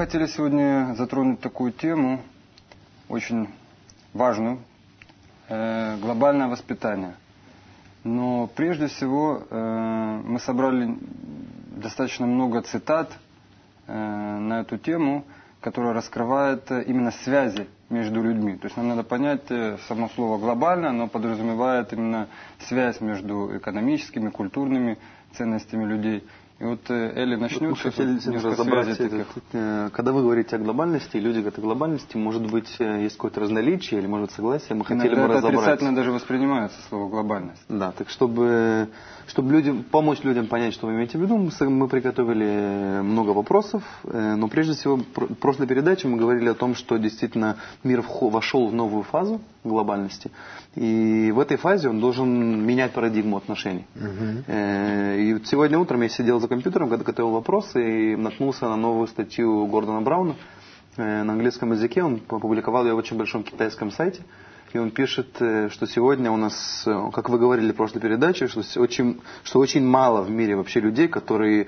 хотели сегодня затронуть такую тему, очень важную, глобальное воспитание. Но прежде всего мы собрали достаточно много цитат на эту тему, которая раскрывает именно связи между людьми. То есть нам надо понять, само слово глобально, оно подразумевает именно связь между экономическими, культурными ценностями людей. И вот Эли начнет. Мы хотели разобрать это. Когда вы говорите о глобальности, люди говорят о глобальности, может быть, есть какое-то разноличие или, может быть, согласие, мы хотели бы разобрать. Отрицательно даже воспринимается слово глобальность. Да, так чтобы помочь людям понять, что вы имеете в виду, мы приготовили много вопросов, но прежде всего, в прошлой передаче мы говорили о том, что действительно мир вошел в новую фазу глобальности, и в этой фазе он должен менять парадигму отношений. И вот сегодня утром я сидел за компьютером, когда готовил вопросы, и наткнулся на новую статью Гордона Брауна на английском языке. Он опубликовал ее в очень большом китайском сайте. И он пишет, что сегодня у нас, как вы говорили в прошлой передаче, что очень мало в мире вообще людей, которые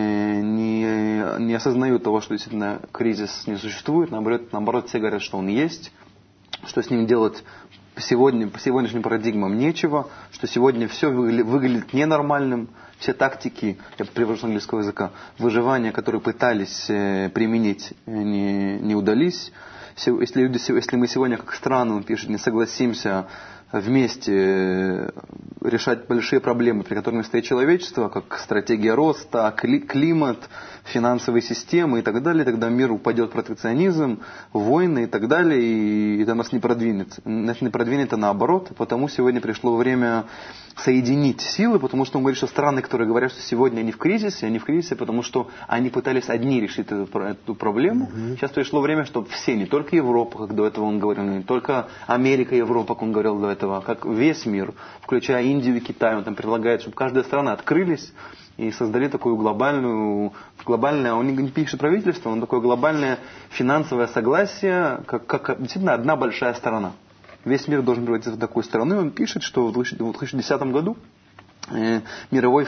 не осознают того, что действительно кризис не существует. Наоборот, все говорят, что он есть, что с ним делать по сегодняшним парадигмам нечего, что сегодня все выглядит ненормальным. Все тактики, я привожу с английского языка, выживания, которые пытались применить, не удались. Если мы сегодня как страна, он пишет, не согласимся вместе решать большие проблемы, при которых стоит человечество, как стратегия роста, климат, финансовые системы и так далее, тогда мир упадет в протекционизм, войны и так далее, и это нас не продвинет. Нас не продвинет, а наоборот. Потому сегодня пришло время соединить силы, потому что он говорит, что страны, которые говорят, что сегодня они в кризисе, потому что они пытались одни решить эту проблему. Сейчас пришло время, чтобы все, не только Европа, как до этого он говорил, не только Америка и Европа, как он говорил до этого, как весь мир, включая Индию и Китай, он там предлагает, чтобы каждая страна открылись и создали такую глобальное, он не пишет правительство, он такое глобальное финансовое согласие, как действительно одна большая страна. Весь мир должен превратиться в такую страну, и он пишет, что в 2010 году Мировой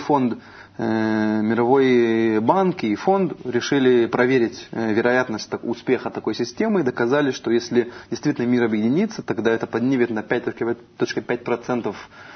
банк и фонд решили проверить вероятность успеха такой системы и доказали, что если действительно мир объединится, тогда это поднимет на 5,5%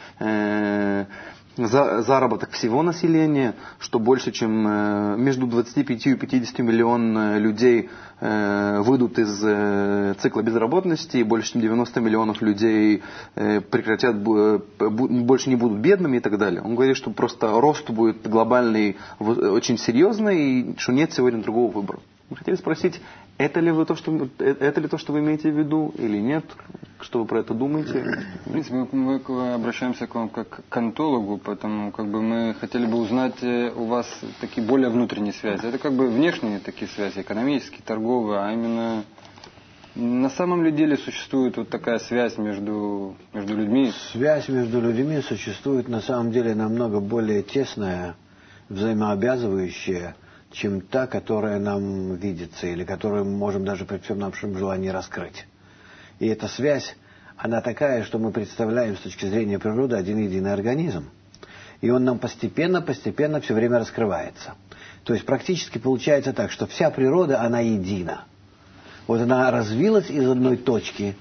заработок всего населения, что больше, чем между 25 и 50 миллион людей выйдут из цикла безработности, и больше, чем 90 миллионов людей прекратят, больше не будут бедными и так далее. Он говорит, что просто рост будет глобальный, очень серьезный, и что нет сегодня другого выбора. Мы хотели спросить, это ли то, что вы имеете в виду, или нет? Что вы про это думаете? В принципе, мы обращаемся к вам как к онтологу, поэтому мы хотели бы узнать у вас такие более внутренние связи. Это внешние такие связи, экономические, торговые, а именно на самом ли деле существует вот такая связь между людьми? Связь между людьми существует на самом деле намного более тесная, взаимообязывающая, чем та, которая нам видится, или которую мы можем даже при всем нашем желании раскрыть. И эта связь, она такая, что мы представляем с точки зрения природы один единый организм. И он нам постепенно все время раскрывается. То есть практически получается так, что вся природа, она едина. Вот она развилась из одной точки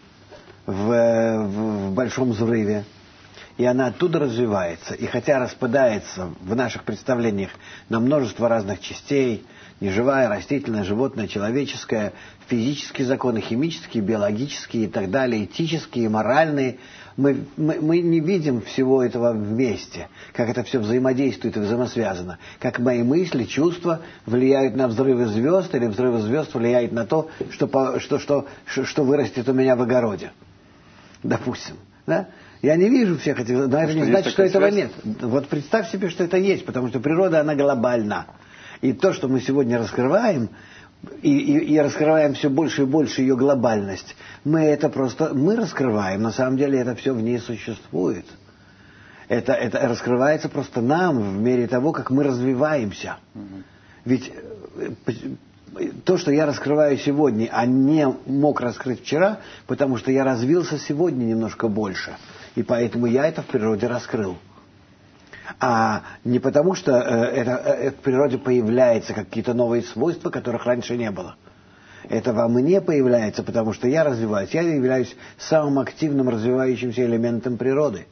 в большом взрыве, и она оттуда развивается. И хотя распадается в наших представлениях на множество разных частей, неживая, растительная, животная, человеческая, физические законы, химические, биологические и так далее, этические, моральные, мы не видим всего этого вместе, как это все взаимодействует и взаимосвязано. Как мои мысли, чувства влияют на взрывы звезд, или взрывы звезд влияют на то, что вырастет у меня в огороде. Допустим. Да? Я не вижу всех этих, но это не значит, что этого нет. Вот представь себе, что это есть, потому что природа, она глобальна. И то, что мы сегодня раскрываем, и раскрываем все больше и больше ее глобальность, мы раскрываем, на самом деле это все в ней существует. Это раскрывается просто нам в мере того, как мы развиваемся. Ведь то, что я раскрываю сегодня, а не мог раскрыть вчера, потому что я развился сегодня немножко больше. И поэтому я это в природе раскрыл. А не потому, что в природе появляются какие-то новые свойства, которых раньше не было. Это во мне появляется, потому что я развиваюсь. Я являюсь самым активным развивающимся элементом природы.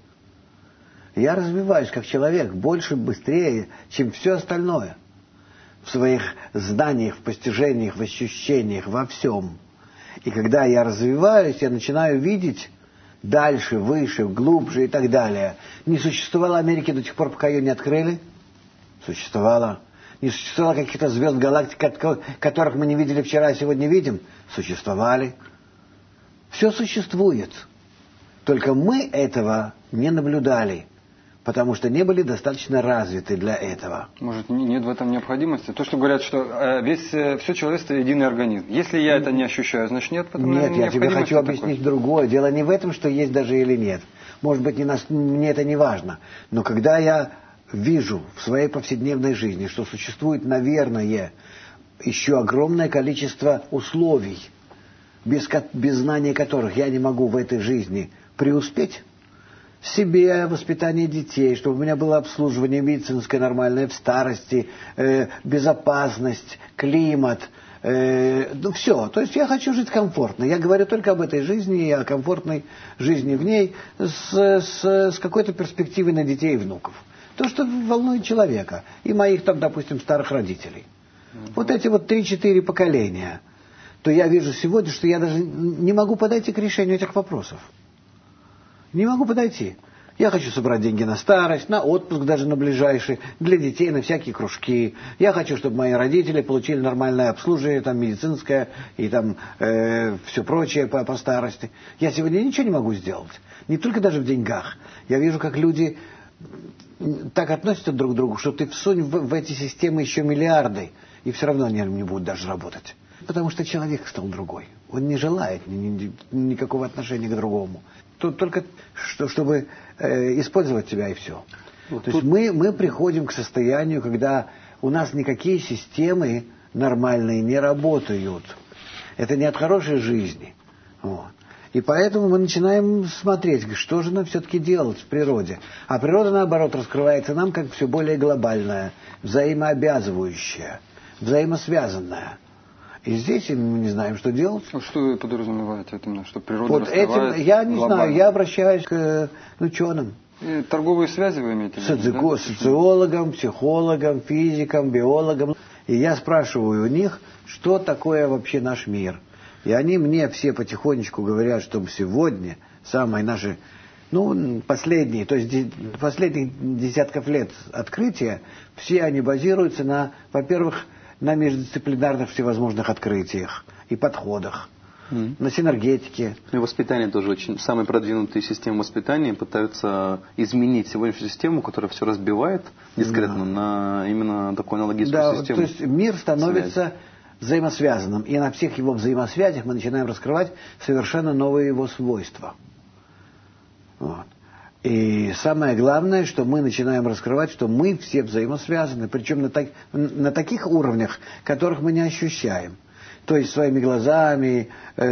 Я развиваюсь как человек больше, быстрее, чем все остальное. В своих знаниях, в постижениях, в ощущениях, во всем. И когда я развиваюсь, я начинаю видеть дальше, выше, глубже и так далее. Не существовало Америки до тех пор, пока ее не открыли? Существовало. Не существовало каких-то звезд, галактик, которых мы не видели вчера, а сегодня видим? Существовали. Все существует. Только мы этого не наблюдали, потому что не были достаточно развиты для этого. Может, нет в этом необходимости? То, что говорят, что все человечество единый организм. Если я это не ощущаю, значит нет в этом необходимости. Нет, я тебе хочу объяснить такой. Другое. Дело не в этом, что есть даже или нет. Может быть, мне это не важно. Но когда я вижу в своей повседневной жизни, что существует, наверное, еще огромное количество условий, без знания которых я не могу в этой жизни преуспеть, себе, воспитание детей, чтобы у меня было обслуживание медицинское нормальное в старости, безопасность, климат, ну все. То есть я хочу жить комфортно. Я говорю только об этой жизни и о комфортной жизни в ней с какой-то перспективой на детей и внуков. То, что волнует человека и моих там, допустим, старых родителей. Вот эти вот 3-4 поколения. То я вижу сегодня, что я даже не могу подойти к решению этих вопросов. Не могу подойти. Я хочу собрать деньги на старость, на отпуск даже на ближайший, для детей, на всякие кружки. Я хочу, чтобы мои родители получили нормальное обслуживание, там, медицинское и там все прочее по старости. Я сегодня ничего не могу сделать. Не только даже в деньгах. Я вижу, как люди так относятся друг к другу, что ты всунь в эти системы еще миллиарды, и все равно они не будут даже работать. Потому что человек стал другой. Он не желает никакого отношения к другому. Только чтобы использовать тебя, и все. Вот то есть мы приходим к состоянию, когда у нас никакие системы нормальные не работают. Это не от хорошей жизни. Вот. И поэтому мы начинаем смотреть, что же нам все-таки делать в природе. А природа, наоборот, раскрывается нам как все более глобальная, взаимообязывающая, взаимосвязанная. И здесь мы не знаем, что делать. А что вы подразумеваете этим, что природа вот раскрывает этим, я не глобально? знаю, я обращаюсь к ученым. И торговые связи вы имеете в виду? Да? Социологам, психологам, физикам, биологам. И я спрашиваю у них, что такое вообще наш мир. И они мне все потихонечку говорят, что сегодня самые наши, последние, то есть последних десятков лет открытия, все они базируются на, во-первых, на междисциплинарных всевозможных открытиях и подходах, на синергетике. И воспитание тоже очень. Самые продвинутые системы воспитания пытаются изменить сегодняшнюю систему, которая все разбивает дискретно, на именно такую аналогичную систему. То есть мир становится взаимосвязанным, и на всех его взаимосвязях мы начинаем раскрывать совершенно новые его свойства. Вот. И самое главное, что мы начинаем раскрывать, что мы все взаимосвязаны, причем на таких уровнях, которых мы не ощущаем. То есть своими глазами,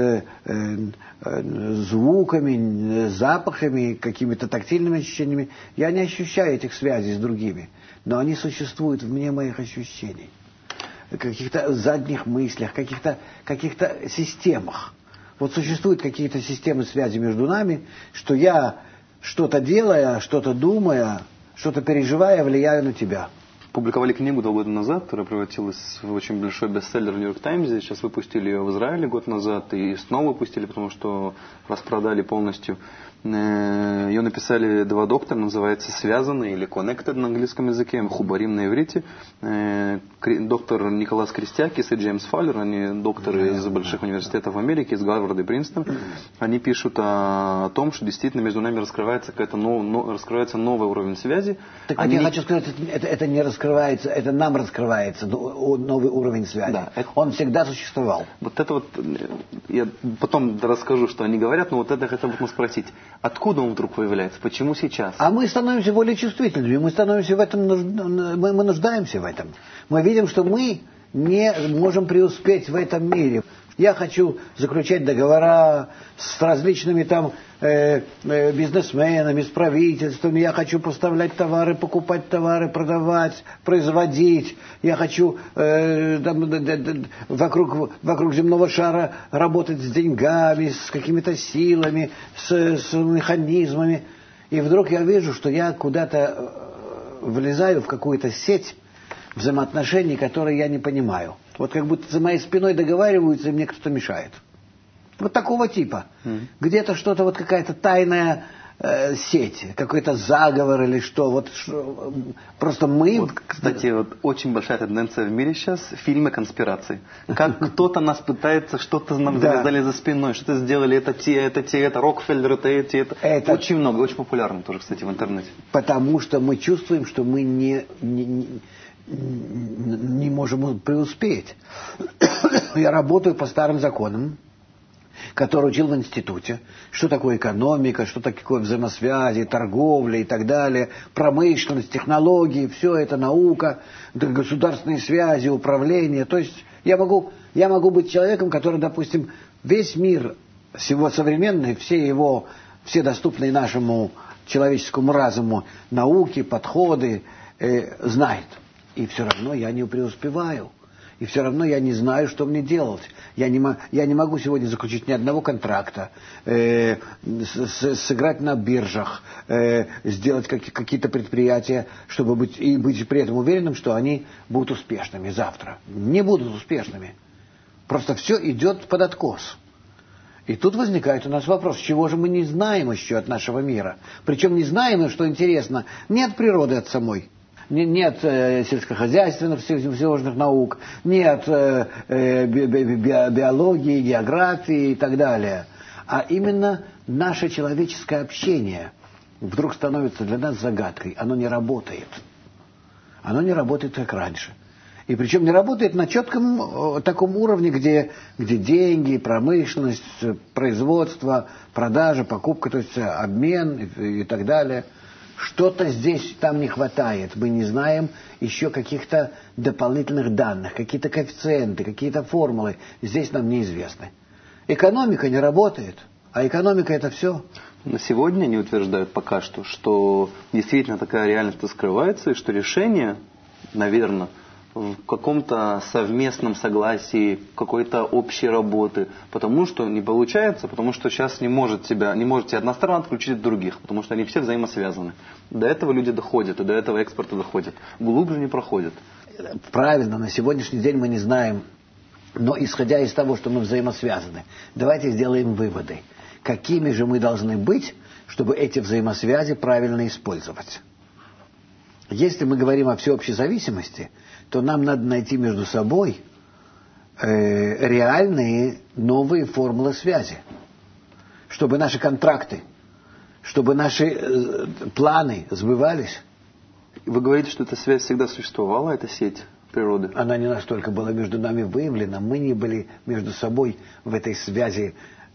звуками, запахами, какими-то тактильными ощущениями. Я не ощущаю этих связей с другими, но они существуют вне моих ощущений. Каких-то задних мыслях, каких-то системах. Вот существуют какие-то системы связи между нами, что я, что-то делая, что-то думая, что-то переживая, влияю на тебя. Публиковали книгу 2 года назад, которая превратилась в очень большой бестселлер в Нью-Йорк Таймсе. Сейчас выпустили ее в Израиле год назад и снова выпустили, потому что распродали полностью. Ее написали 2 доктора, называется «Связанные» или «Connected» на английском языке, «Хубарим» на иврите. Доктор Николас Крестякис и Джеймс Фаллер, они докторы из больших университетов Америки, из Гарварда и Принстона. Они пишут о том, что действительно между нами раскрывается новый уровень связи. Так вот я хочу сказать, это не раскрывается, это нам раскрывается новый уровень связи. Да, он всегда существовал. Вот это вот, я потом расскажу, что они говорят, но вот это хотел бы спросить. Откуда он вдруг появляется? Почему сейчас? А мы становимся более чувствительными. Мы становимся в этом, мы нуждаемся в этом. Мы видим, что мы не можем преуспеть в этом мире. Я хочу заключать договора с различными там бизнесменами, с правительствами. Я хочу поставлять товары, покупать товары, продавать, производить. Я хочу вокруг земного шара работать с деньгами, с какими-то силами, с механизмами. И вдруг я вижу, что я куда-то влезаю в какую-то сеть взаимоотношений, которые я не понимаю. Вот как будто за моей спиной договариваются, и мне кто-то мешает. Вот такого типа. Где-то что-то, вот какая-то тайная сеть, какой-то заговор или что. Вот просто мы... Вот, кстати, вот очень большая тенденция в мире сейчас — фильмы конспирации. Как кто-то нас пытается, что-то нам завязали за спиной, что-то сделали, это Рокфеллер, это. Очень много, очень популярно тоже, кстати, в интернете. Потому что мы чувствуем, что мы не можем преуспеть. Я работаю по старым законам, который учил в институте, что такое экономика, что такое взаимосвязи, торговля и так далее, промышленность, технологии, все это наука, государственные связи, управление. То есть я могу быть человеком, который, допустим, весь мир всего современный, все доступные нашему человеческому разуму науки, подходы знает. И все равно я не преуспеваю. И все равно я не знаю, что мне делать. Я не могу сегодня заключить ни одного контракта, сыграть на биржах, сделать какие-то предприятия, чтобы быть при этом уверенным, что они будут успешными завтра. Не будут успешными. Просто все идет под откос. И тут возникает у нас вопрос, чего же мы не знаем еще от нашего мира. Причем не знаем, и что интересно, не от природы от самой. Нет сельскохозяйственных всевозможных наук, нет биологии, географии и так далее. А именно наше человеческое общение вдруг становится для нас загадкой. Оно не работает. Оно не работает, как раньше. И причем не работает на четком таком уровне, где деньги, промышленность, производство, продажа, покупка, то есть обмен и так далее. Что-то здесь там не хватает. Мы не знаем еще каких-то дополнительных данных, какие-то коэффициенты, какие-то формулы. Здесь нам неизвестны. Экономика не работает, а экономика — это все. На сегодня они утверждают пока что действительно такая реальность скрывается, и что решение, наверное, в каком-то совместном согласии, какой-то общей работы, потому что не получается, потому что сейчас не можете одна сторона отключить от других, потому что они все взаимосвязаны. До этого люди доходят, и до этого экспорта доходят. Глубже не проходят. Правильно, на сегодняшний день мы не знаем, но исходя из того, что мы взаимосвязаны, давайте сделаем выводы. Какими же мы должны быть, чтобы эти взаимосвязи правильно использовать? Если мы говорим о всеобщей зависимости, то нам надо найти между собой реальные новые формулы связи. Чтобы наши контракты, чтобы наши планы сбывались. Вы говорите, что эта связь всегда существовала, эта сеть природы? Она не настолько была между нами выявлена, мы не были между собой в этой связи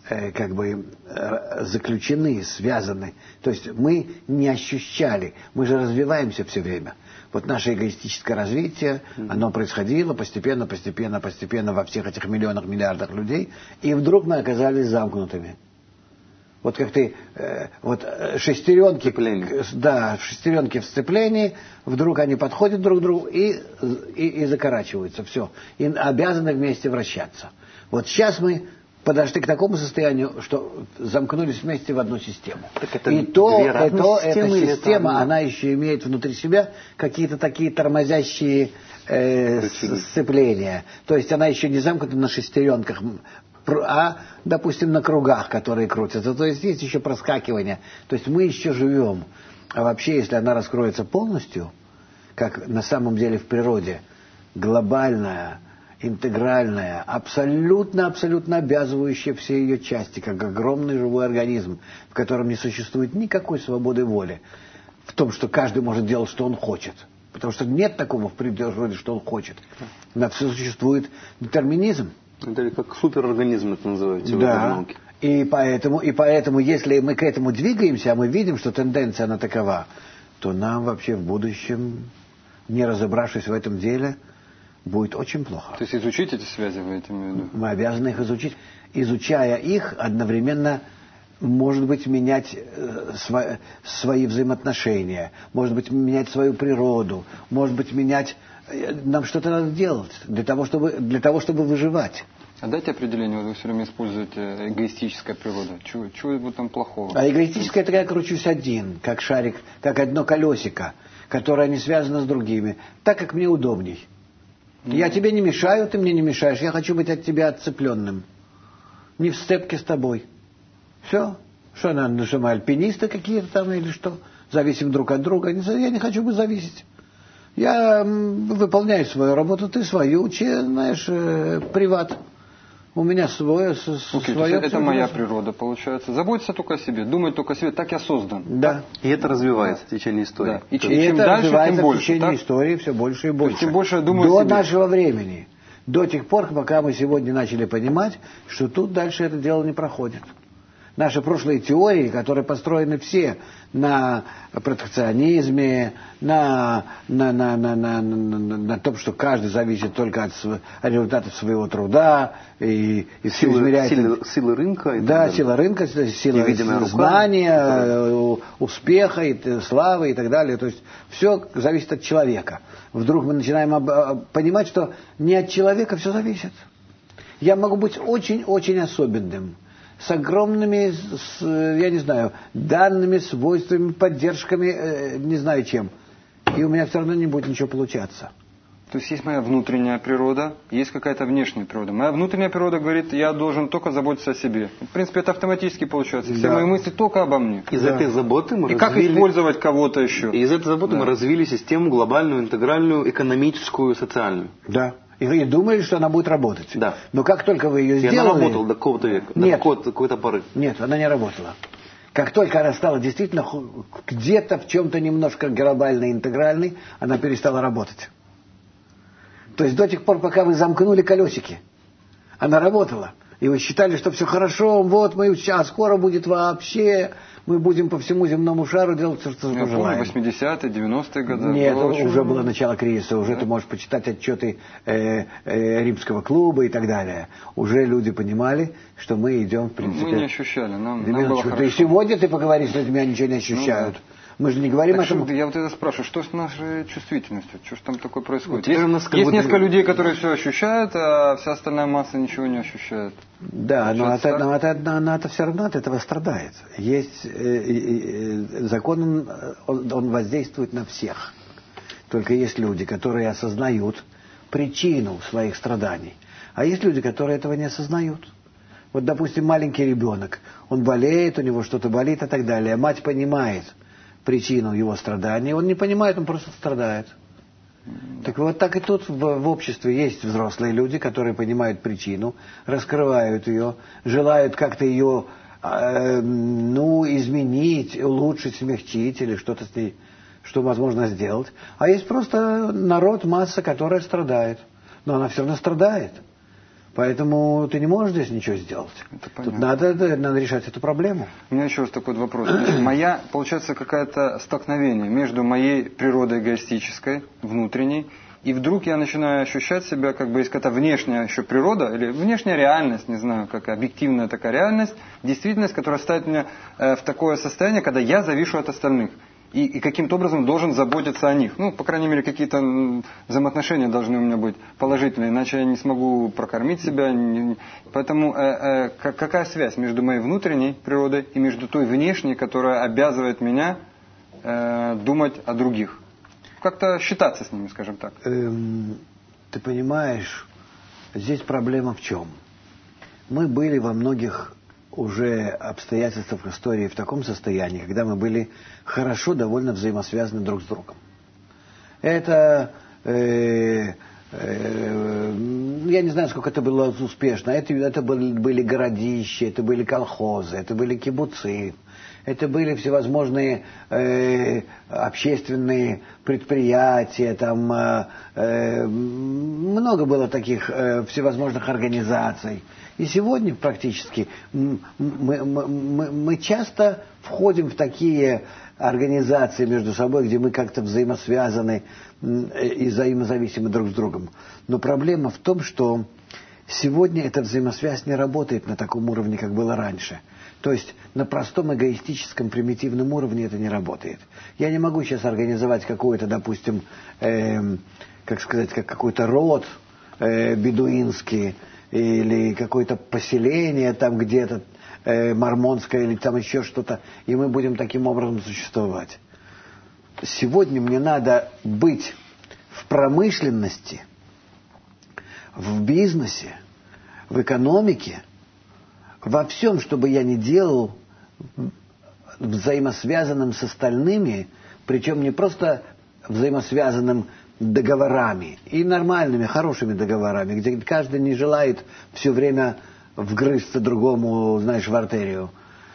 заключены, связаны. То есть мы не ощущали, мы же развиваемся все время. Вот наше эгоистическое развитие, оно происходило постепенно во всех этих миллионах, миллиардах людей, и вдруг мы оказались замкнутыми. Вот как шестеренки в сцеплении, вдруг они подходят друг к другу и закорачиваются, все, и обязаны вместе вращаться. Вот сейчас мы подошли к такому состоянию, что замкнулись вместе в одну систему. Эта система, она еще имеет внутри себя какие-то такие тормозящие сцепления. То есть она еще не замкнута на шестеренках, а, допустим, на кругах, которые крутятся. То есть есть еще проскакивание. То есть мы еще живем. А вообще, если она раскроется полностью, как на самом деле в природе, глобальная, интегральная, абсолютно обязывающая все ее части, как огромный живой организм, в котором не существует никакой свободы воли, в том, что каждый может делать, что он хочет. Потому что нет такого в природе, что он хочет. На все существует детерминизм. Это как суперорганизм это называется в этой науке. И поэтому, если мы к этому двигаемся, а мы видим, что тенденция она такова, то нам вообще в будущем, не разобравшись в этом деле, будет очень плохо. То есть изучить эти связи, вы это имеете в виду? Мы обязаны их изучить. Изучая их, одновременно, может быть, менять свои взаимоотношения, может быть, менять свою природу, может быть, менять... Нам что-то надо делать для того, чтобы выживать. А дайте определение, вот вы все время используете эгоистическая природа. Чего в этом плохого? А эгоистическая — это я кручусь один, как шарик, как одно колесико, которое не связано с другими, так, как мне удобней. Я тебе не мешаю, ты мне не мешаешь, я хочу быть от тебя отцепленным. Не в сцепке с тобой. Все. Что мы альпинисты какие-то там или что? Зависим друг от друга. Я не хочу быть зависеть. Я выполняю свою работу, ты свою, знаешь, приват. У меня свое. Это моя природа, получается. Заботиться только о себе, думать только о себе. Так я создан. Да. И это развивается в течение истории. Да. И чем это дальше, развивается тем больше. В течение так? истории все больше и больше. Тем больше я думаю До о себе. нашего времени. До тех пор, пока мы сегодня начали понимать, что тут дальше это дело не проходит. Наши прошлые теории, которые построены все на протекционизме, на том, что каждый зависит только от результатов своего труда и все измеряет... Силы рынка. Да, сила рынка, сила знания, успеха, и славы и так далее. То есть все зависит от человека. Вдруг мы начинаем понимать, что не от человека все зависит. Я могу быть очень-очень особенным, с огромными, я не знаю, данными, свойствами, поддержками, не знаю чем. И у меня все равно не будет ничего получаться. То есть есть моя внутренняя природа, есть какая-то внешняя природа. Моя внутренняя природа говорит, я должен только заботиться о себе. В принципе, это автоматически получается. Все мои мысли только обо мне. Из этой заботы мы И как использовать кого-то еще. И из этой заботы мы развили систему глобальную, интегральную, экономическую, социальную. Да. И думали, что она будет работать. Да. Но как только вы ее сделали... И она работала до какого-то века, Нет. до какой-то поры. Нет, она не работала. Как только она стала действительно где-то в чем-то немножко глобальной, интегральной, она перестала работать. То есть до тех пор, пока вы замкнули колесики, она работала. И вы считали, что все хорошо, вот мы, а скоро будет вообще, мы будем по всему земному шару делать все, что мы желаем. 80-е, 90-е годы. Нет, уже было начало кризиса, уже ты можешь почитать отчеты Римского клуба и так далее. Уже люди понимали, что мы идем, в принципе... Мы не ощущали, нам было хорошо. И сегодня ты поговоришь с людьми, они ничего не ощущают. Мы же не говорим о том... Я вот это спрашиваю, что с нашей чувствительностью? Что же там такое происходит? Вот есть несколько людей, которые все ощущают, а вся остальная масса ничего не ощущает. Да, но она все равно от этого страдает. Есть закон, он воздействует на всех. Только есть люди, которые осознают причину своих страданий. А есть люди, которые этого не осознают. Вот, допустим, маленький ребенок, он болеет, у него что-то болит и так далее. Мать понимает причину его страданий, он не понимает, он просто страдает. Так вот, так и тут в обществе есть взрослые люди, которые понимают причину, раскрывают ее, желают как-то ее изменить, улучшить, смягчить или что-то с ней, что возможно сделать. А есть просто народ, масса, которая страдает. Но она все равно страдает. Поэтому ты не можешь здесь ничего сделать. Тут надо решать эту проблему. У меня еще раз такой вопрос. Получается, какое-то столкновение между моей природой эгоистической, внутренней, и вдруг я начинаю ощущать себя, как бы есть какая-то внешняя еще природа, или внешняя реальность, не знаю, как объективная такая реальность, действительность, которая ставит меня в такое состояние, когда я завишу от остальных. И каким-то образом должен заботиться о них. По крайней мере, какие-то взаимоотношения должны у меня быть положительные, иначе я не смогу прокормить себя. Поэтому какая связь между моей внутренней природой и между той внешней, которая обязывает меня думать о других? Как-то считаться с ними, скажем так. Ты понимаешь, здесь проблема в чем? Мы были во многих уже обстоятельствах истории в таком состоянии, когда мы были хорошо, довольно взаимосвязаны друг с другом. Это, я не знаю, сколько это было успешно, это были городища, это были колхозы, это были кибуцы, это были всевозможные общественные предприятия, там много было таких всевозможных организаций. И сегодня практически мы часто входим в такие организации между собой, где мы как-то взаимосвязаны и взаимозависимы друг с другом. Но проблема в том, что сегодня эта взаимосвязь не работает на таком уровне, как было раньше. То есть на простом эгоистическом примитивном уровне это не работает. Я не могу сейчас организовать какой-то, допустим, как сказать, как какой-то род бедуинский или какое-то поселение там где-то мормонское или там еще что-то, и мы будем таким образом существовать. Сегодня мне надо быть в промышленности, в бизнесе, в экономике, во всем, что бы я ни делал, взаимосвязанным с остальными, причем не просто взаимосвязанным договорами, и нормальными, хорошими договорами, где каждый не желает все время вгрызться другому, знаешь, в артерию.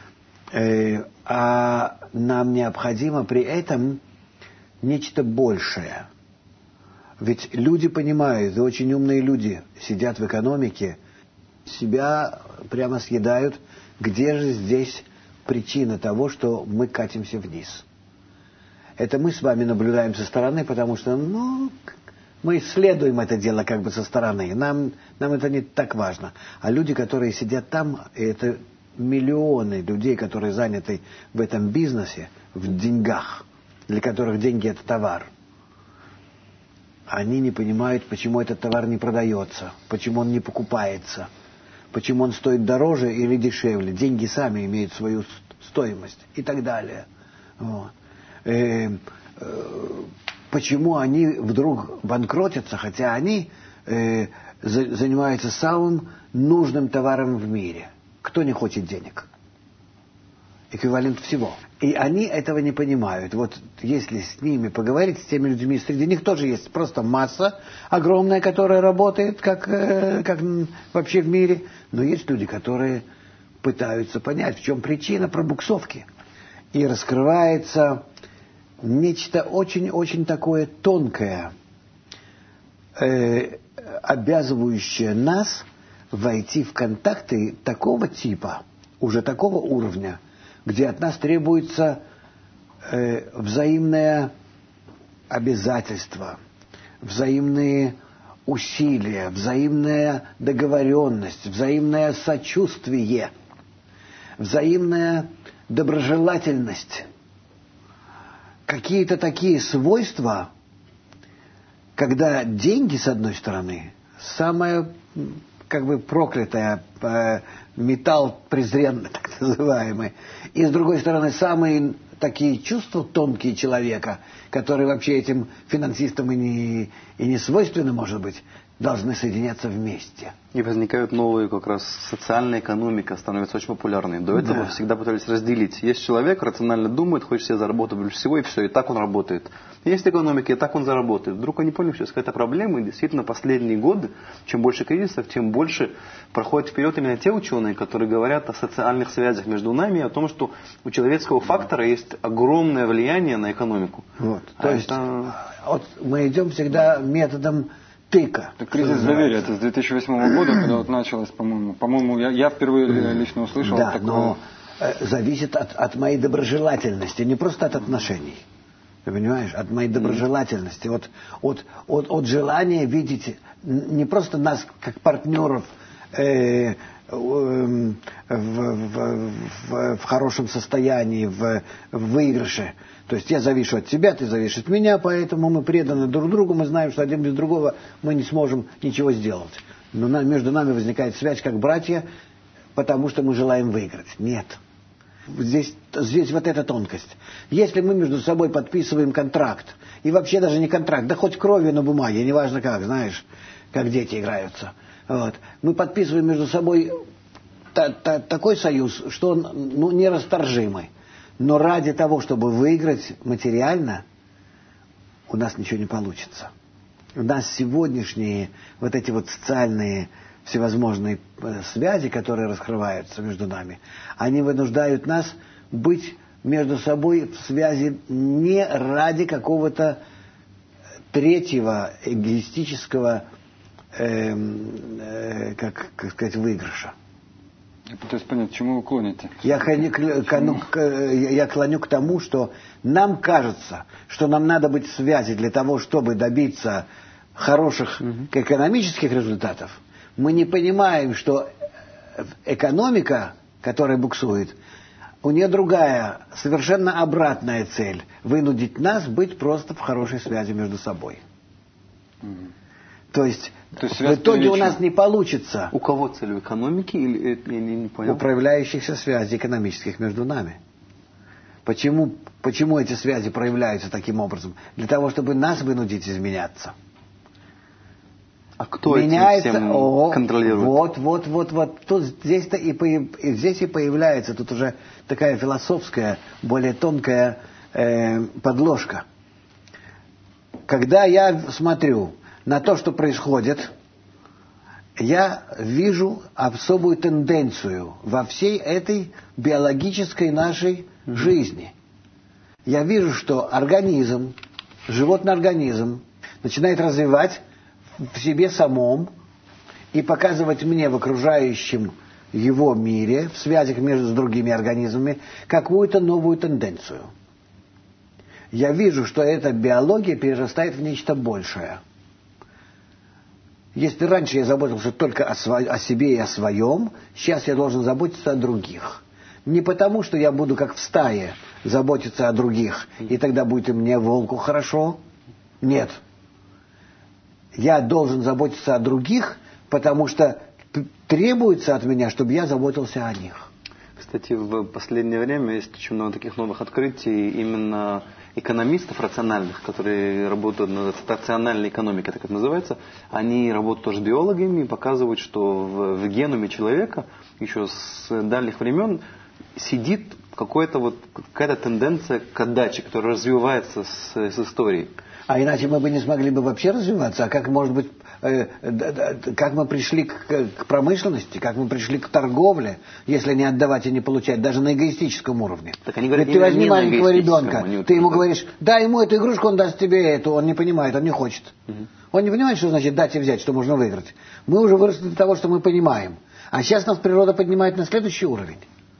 А нам необходимо при этом нечто большее. Ведь люди понимают, и очень умные люди сидят в экономике, себя прямо съедают, где же здесь причина того, что мы катимся вниз. Это мы с вами наблюдаем со стороны, потому что, мы исследуем это дело как бы со стороны. Нам это не так важно. А люди, которые сидят там, это миллионы людей, которые заняты в этом бизнесе, в деньгах, для которых деньги – это товар. Они не понимают, почему этот товар не продается, почему он не покупается, почему он стоит дороже или дешевле. Деньги сами имеют свою стоимость и так далее. Вот. Почему они вдруг банкротятся, хотя они занимаются самым нужным товаром в мире. Кто не хочет денег? Эквивалент всего. И они этого не понимают. Вот если с ними поговорить, с теми людьми, среди них тоже есть просто масса огромная, которая работает, как вообще в мире. Но есть люди, которые пытаются понять, в чем причина пробуксовки. И раскрывается нечто очень-очень такое тонкое, обязывающее нас войти в контакты такого типа, уже такого уровня, где от нас требуется взаимное обязательство, взаимные усилия, взаимная договоренность, взаимное сочувствие, взаимная доброжелательность. Какие-то такие свойства, когда деньги, с одной стороны, самое как бы проклятое, металл презренный, так называемый, и с другой стороны, самые такие чувства тонкие человека, которые вообще этим финансистам и не свойственны, может быть, должны соединяться вместе. И возникают новые, как раз, социальная экономика становится очень популярной. До этого всегда пытались разделить. Есть человек, рационально думает, хочет себе заработать больше всего, и все, и так он работает. Есть экономика, и так он заработает. Вдруг они поняли, что есть какая-то проблема, и действительно последние годы, чем больше кризисов, тем больше проходят вперед именно те ученые, которые говорят о социальных связях между нами, и о том, что у человеческого фактора есть огромное влияние на экономику. Вот. То есть вот мы идем всегда методом тыка. Это кризис доверия, это с 2008 года, когда вот началось, по-моему, я впервые лично услышал такое. Но зависит от моей доброжелательности, не просто от отношений. Ты понимаешь? От моей доброжелательности, от желания видеть не просто нас как партнеров в хорошем состоянии, в выигрыше. То есть я завишу от тебя, ты зависишь от меня, поэтому мы преданы друг другу, мы знаем, что один без другого мы не сможем ничего сделать. Но между нами возникает связь как братья, потому что мы желаем выиграть. Нет. Здесь вот эта тонкость. Если мы между собой подписываем контракт, и вообще даже не контракт, да хоть кровью на бумаге, неважно как, знаешь, как дети играются. Вот. Мы подписываем между собой такой союз, что он нерасторжимый. Но ради того, чтобы выиграть материально, у нас ничего не получится. У нас сегодняшние вот эти вот социальные всевозможные связи, которые раскрываются между нами, они вынуждают нас быть между собой в связи не ради какого-то третьего эгоистического, как сказать, выигрыша. Я пытаюсь понять, к чему вы клоните. Я клоню к тому, что нам кажется, что нам надо быть в связи для того, чтобы добиться хороших экономических результатов. Мы не понимаем, что экономика, которая буксует, у нее другая, совершенно обратная цель – вынудить нас быть просто в хорошей связи между собой. То есть в итоге у нас не получится. У кого цель в экономике? Или, я не понял. Управляющихся связей экономических между нами. Почему эти связи проявляются таким образом? Для того, чтобы нас вынудить изменяться. А кто этим всем контролирует? Вот. Здесь-то здесь и появляется тут уже такая философская, более тонкая подложка. Когда я смотрю на то, что происходит, я вижу особую тенденцию во всей этой биологической нашей жизни. Я вижу, что организм, животный организм, начинает развивать в себе самом и показывать мне в окружающем его мире, в связях между другими организмами, какую-то новую тенденцию. Я вижу, что эта биология перерастает в нечто большее. Если раньше я заботился только о себе и о своем, сейчас я должен заботиться о других. Не потому, что я буду как в стае заботиться о других, и тогда будет и мне, волку, хорошо. Нет. Я должен заботиться о других, потому что требуется от меня, чтобы я заботился о них. Кстати, в последнее время есть очень много таких новых открытий именно экономистов рациональных, которые работают над рациональной экономикой, так это называется. Они работают тоже с биологами и показывают, что в геноме человека еще с дальних времен сидит какая-то тенденция к отдаче, которая развивается с историей. А иначе мы бы не смогли бы вообще развиваться. А как, может быть, как мы пришли к промышленности, как мы пришли к торговле, если не отдавать и не получать, даже на эгоистическом уровне? Так они говорят, ведь ты возьми маленького ребенка, ты ему говоришь, дай ему эту игрушку, он даст тебе эту, он не понимает, он не хочет. Он не понимает, что значит дать и взять, что можно выиграть. Мы уже выросли до того, что мы понимаем. А сейчас нас природа поднимает на следующий уровень.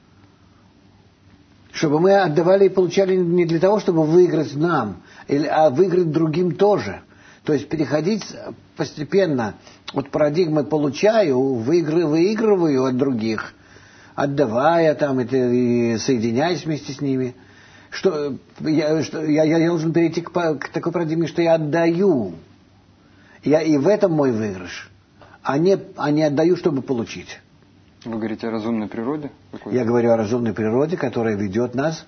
Чтобы мы отдавали и получали не для того, чтобы выиграть нам, а выиграть другим тоже. То есть переходить постепенно от парадигмы «получаю», выигрываю от других, отдавая и соединяясь вместе с ними. Что я должен перейти к такой парадигме, что я отдаю. И в этом мой выигрыш, а не отдаю, чтобы получить. Вы говорите о разумной природе? Я говорю о разумной природе, которая ведет нас,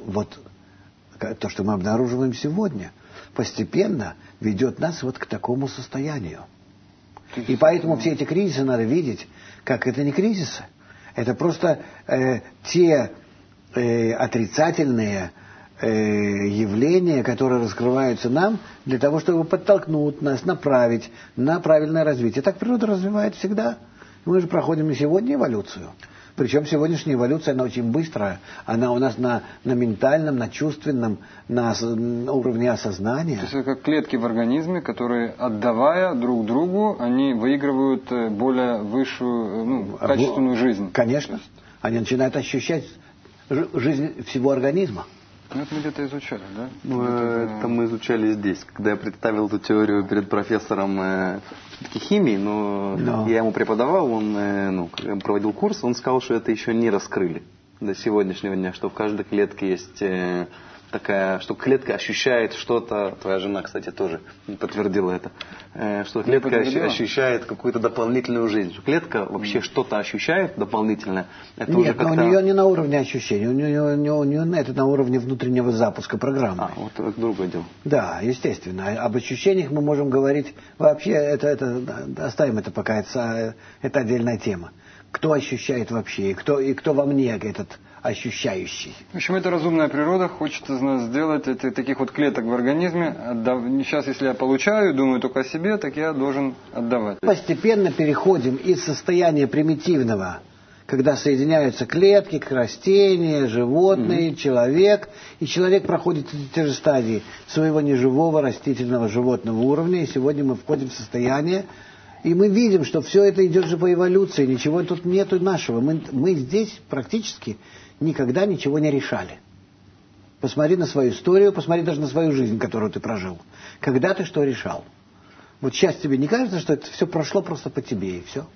то, что мы обнаруживаем сегодня, постепенно ведет нас к такому состоянию. И поэтому все эти кризисы надо видеть, как это не кризисы. Это просто те отрицательные явления, которые раскрываются нам для того, чтобы подтолкнуть нас, направить на правильное развитие. Так природа развивает всегда. Мы же проходим и сегодня эволюцию. Причем сегодняшняя эволюция, она очень быстрая. Она у нас на ментальном, на чувственном, на уровне осознания. То есть это как клетки в организме, которые, отдавая друг другу, они выигрывают более высшую, качественную жизнь. Конечно. Они начинают ощущать жизнь всего организма. Это мы где-то изучали, да? Это мы изучали здесь. Когда я представил эту теорию перед профессором химии, я ему преподавал, он проводил курс, он сказал, что это еще не раскрыли до сегодняшнего дня, что в каждой клетке есть такая, что клетка ощущает что-то, твоя жена, кстати, тоже подтвердила это, что клетка ощущает какую-то дополнительную жизнь, что клетка вообще что-то ощущает дополнительное. Это нет, но у нее не на уровне ощущений, у нее это на уровне внутреннего запуска программы. Вот это другое дело. Да, естественно. Об ощущениях мы можем говорить, вообще, оставим это пока, это отдельная тема. Кто ощущает вообще, и кто во мне этот ощущающий. В общем, эта разумная природа хочет из нас сделать таких клеток в организме. Сейчас, если я получаю, думаю только о себе, так я должен отдавать. Постепенно переходим из состояния примитивного, когда соединяются клетки, растения, животные, человек, и человек проходит те же стадии своего неживого, растительного, животного уровня, и сегодня мы входим в состояние, и мы видим, что все это идет же по эволюции, ничего тут нету нашего. Мы здесь практически никогда ничего не решали. Посмотри на свою историю, посмотри даже на свою жизнь, которую ты прожил. Когда ты что решал? Вот сейчас тебе не кажется, что это все прошло просто по тебе, и все?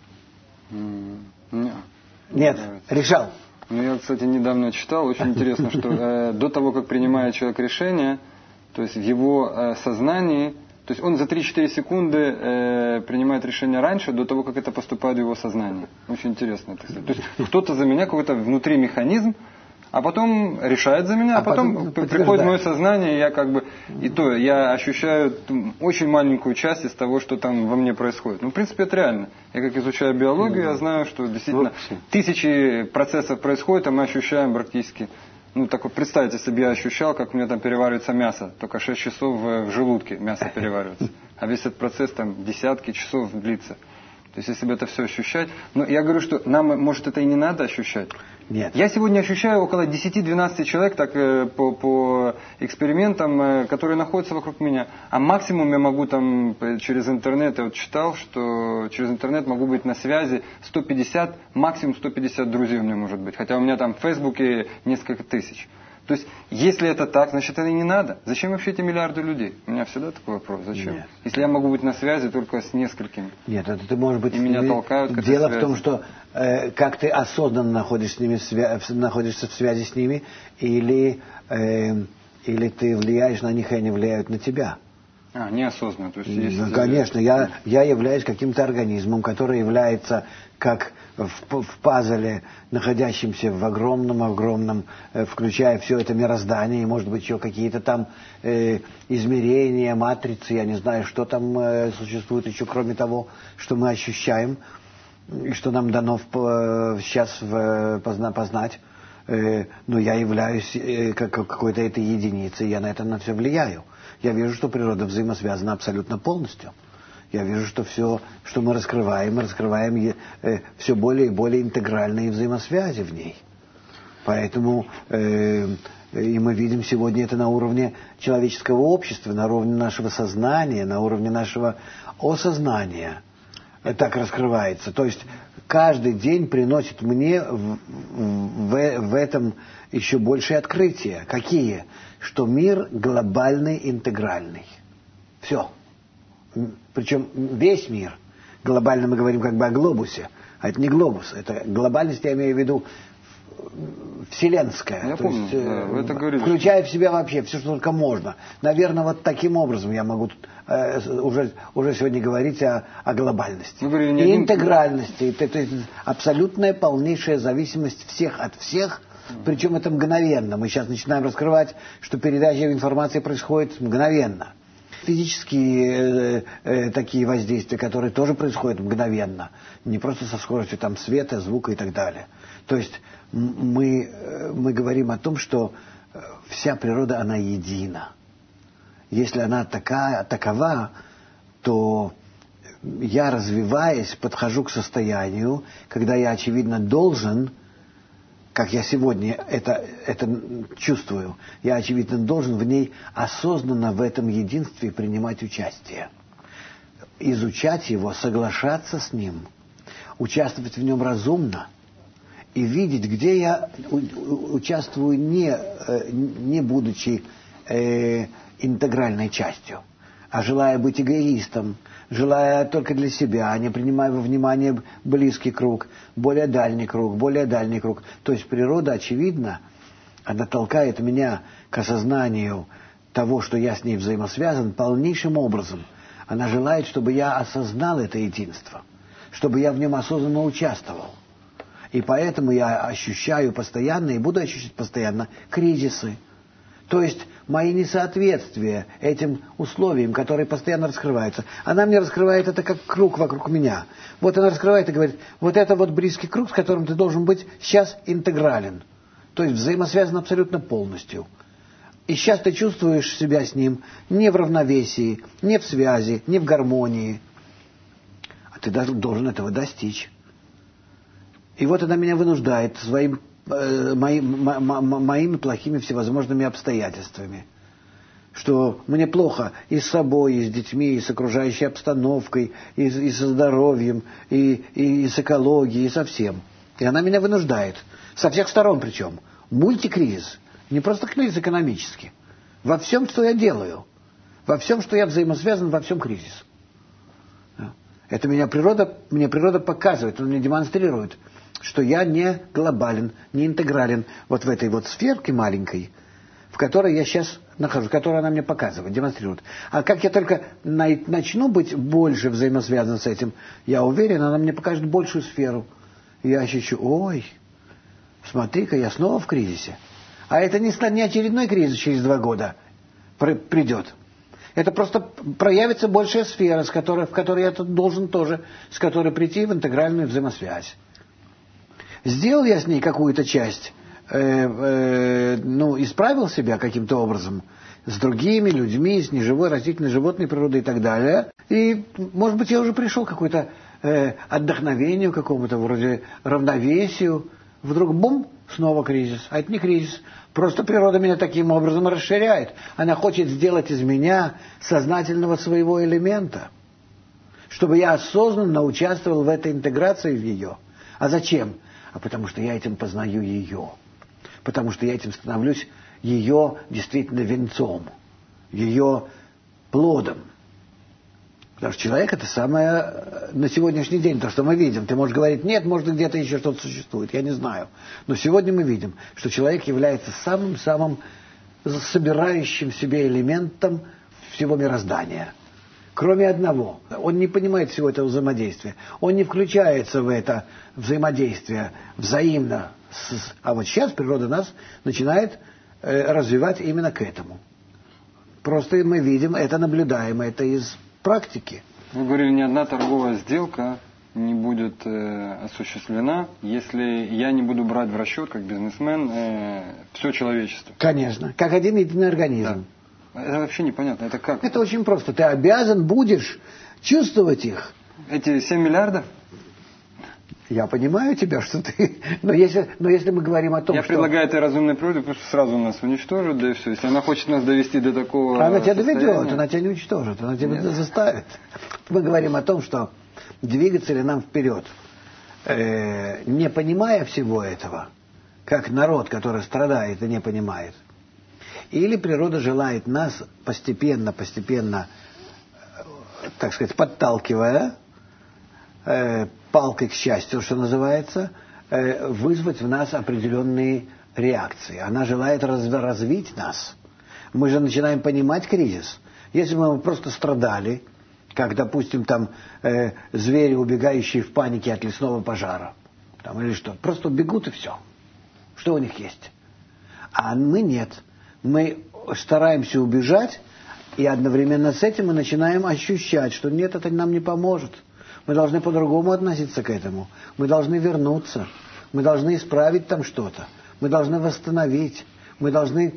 Нет, решал. Ну, я, кстати, недавно читал, очень интересно, что до того, как принимает человек решение, то есть в его сознании, то есть он за 3-4 секунды принимает решение раньше, до того, как это поступает в его сознание. Очень интересно это. То есть кто-то за меня, какой-то внутри механизм, а потом решает за меня, а потом приходит в мое сознание, и я как бы, и то, я ощущаю очень маленькую часть из того, что там во мне происходит. Ну, в принципе, это реально. Я как изучаю биологию, я знаю, что действительно тысячи процессов происходят, а мы ощущаем практически. Ну, так вот, представьте себе, я ощущал, как у меня там переваривается мясо. Только 6 часов в желудке мясо переваривается. А весь этот процесс там десятки часов длится. То есть, если бы это все ощущать... Но я говорю, что нам, может, это и не надо ощущать. Нет. Я сегодня ощущаю около 10-12 человек так, по экспериментам, которые находятся вокруг меня. А максимум я могу там через интернет, я вот читал, что через интернет могу быть на связи 150, максимум 150 друзей у меня может быть. Хотя у меня там в Фейсбуке несколько тысяч. То есть, если это так, значит, это и не надо. Зачем вообще эти миллиарды людей? У меня всегда такой вопрос. Зачем? Нет. Если я могу быть на связи только с несколькими. Нет, это ты, может быть... И меня толкают к этой Дело связи. в том, что как ты осознанно находишься в связи с ними, или ты влияешь на них, и они влияют на тебя. Неосознанно. То есть, если... Конечно, я являюсь каким-то организмом, который является как в пазле, находящемся в огромном, включая все это мироздание, и, может быть, еще какие-то там измерения, матрицы, я не знаю, что там существует еще, кроме того, что мы ощущаем, и что нам дано сейчас познать. Но я являюсь какой-то этой единицей, я на это на все влияю. Я вижу, что природа взаимосвязана абсолютно полностью. Я вижу, что все, что мы раскрываем все более и более интегральные взаимосвязи в ней. Поэтому и мы видим сегодня это на уровне человеческого общества, на уровне нашего сознания, на уровне нашего осознания. Так раскрывается. То есть каждый день приносит мне в этом еще большее открытие. Какие? Что мир глобальный, интегральный. Все. Причем весь мир. Глобально мы говорим как бы о глобусе. А это не глобус. Это глобальность, я имею в виду, вселенская. Я помню, есть, вы это говорили. Включая в себя вообще все, что только можно. Наверное, вот таким образом я могу уже сегодня говорить о глобальности. И интегральности. Это абсолютная, полнейшая зависимость всех от всех. Причем это мгновенно. Мы сейчас начинаем раскрывать, что передача информации происходит мгновенно. Физические такие воздействия, которые тоже происходят мгновенно. Не просто со скоростью там, света, звука и так далее. То есть мы говорим о том, что вся природа, она едина. Если она такова, то я, развиваясь, подхожу к состоянию, когда я, очевидно, должен, как я сегодня это чувствую, я, очевидно, должен в ней осознанно в этом единстве принимать участие. Изучать его, соглашаться с ним, участвовать в нем разумно и видеть, где я участвую, не будучи интегральной частью, а желая быть эгоистом, желая только для себя, не принимая во внимание близкий круг, более дальний круг. То есть природа, очевидно, она толкает меня к осознанию того, что я с ней взаимосвязан, полнейшим образом. Она желает, чтобы я осознал это единство, чтобы я в нем осознанно участвовал. И поэтому я ощущаю постоянно и буду ощущать постоянно кризисы. То есть мои несоответствия этим условиям, которые постоянно раскрываются. Она мне раскрывает это как круг вокруг меня. Вот она раскрывает и говорит, вот это вот близкий круг, с которым ты должен быть сейчас интегрален. То есть взаимосвязан абсолютно полностью. И сейчас ты чувствуешь себя с ним не в равновесии, не в связи, не в гармонии. А ты должен этого достичь. И вот она меня вынуждает моими плохими всевозможными обстоятельствами. Что мне плохо и с собой, и с детьми, и с окружающей обстановкой, и со здоровьем, и с экологией, и со всем. И она меня вынуждает. Со всех сторон причем. Мультикризис. Не просто кризис экономический. Во всем, что я делаю. Во всем, что я взаимосвязан, во всем кризис. Это мне природа показывает, она мне демонстрирует, что я не глобален, не интегрален вот в этой вот сферке маленькой, в которой я сейчас нахожусь, которую она мне показывает, демонстрирует. А как я только начну быть больше взаимосвязан с этим, я уверен, она мне покажет большую сферу. И я ощущу, ой, смотри-ка, я снова в кризисе. А это не очередной кризис через 2 года придет. Это просто проявится большая сфера, в которой я должен тоже, с которой прийти в интегральную взаимосвязь. Сделал я с ней какую-то часть, исправил себя каким-то образом с другими людьми, с неживой, растительной, животной природой и так далее. И, может быть, я уже пришел к какой-то отдохновению какому-то, вроде равновесию. Вдруг бум, снова кризис. А это не кризис. Просто природа меня таким образом расширяет. Она хочет сделать из меня сознательного своего элемента, чтобы я осознанно участвовал в этой интеграции в ее. А зачем? А потому что я этим познаю ее. Потому что я этим становлюсь ее действительно венцом, ее плодом. Потому что человек — это самое на сегодняшний день, то, что мы видим. Ты можешь говорить, нет, может, где-то еще что-то существует, я не знаю. Но сегодня мы видим, что человек является самым-самым собирающим в себе элементом всего мироздания. Кроме одного. Он не понимает всего этого взаимодействия. Он не включается в это взаимодействие взаимно. А вот сейчас природа нас начинает развивать именно к этому. Просто мы видим, это наблюдаем, это из практики. Вы говорили, ни одна торговая сделка не будет осуществлена, если я не буду брать в расчет, как бизнесмен, все человечество. Конечно, как один единый организм. Да. Это вообще непонятно. Это как? Это очень просто. Ты обязан будешь чувствовать их. Эти 7 миллиардов? Я понимаю тебя, что ты... Но если мы говорим о том, я предлагаю этой разумной природе, потому что сразу нас уничтожит, да и все. Если она хочет нас довести до такого она тебя состояния... доведет, она тебя не уничтожит, она тебя заставит. Мы говорим о том, что двигаться ли нам вперед, не понимая всего этого, как народ, который страдает и не понимает, или природа желает нас постепенно, так сказать, подталкивая, палкой к счастью, что называется, вызвать в нас определенные реакции. Она желает развить нас. Мы же начинаем понимать кризис. Если бы мы просто страдали, как, допустим, там звери, убегающие в панике от лесного пожара, там, или что, просто бегут и все. Что у них есть? А мы нет. Мы стараемся убежать, и одновременно с этим мы начинаем ощущать, что нет, это нам не поможет. Мы должны по-другому относиться к этому. Мы должны вернуться. Мы должны исправить там что-то. Мы должны восстановить. Мы должны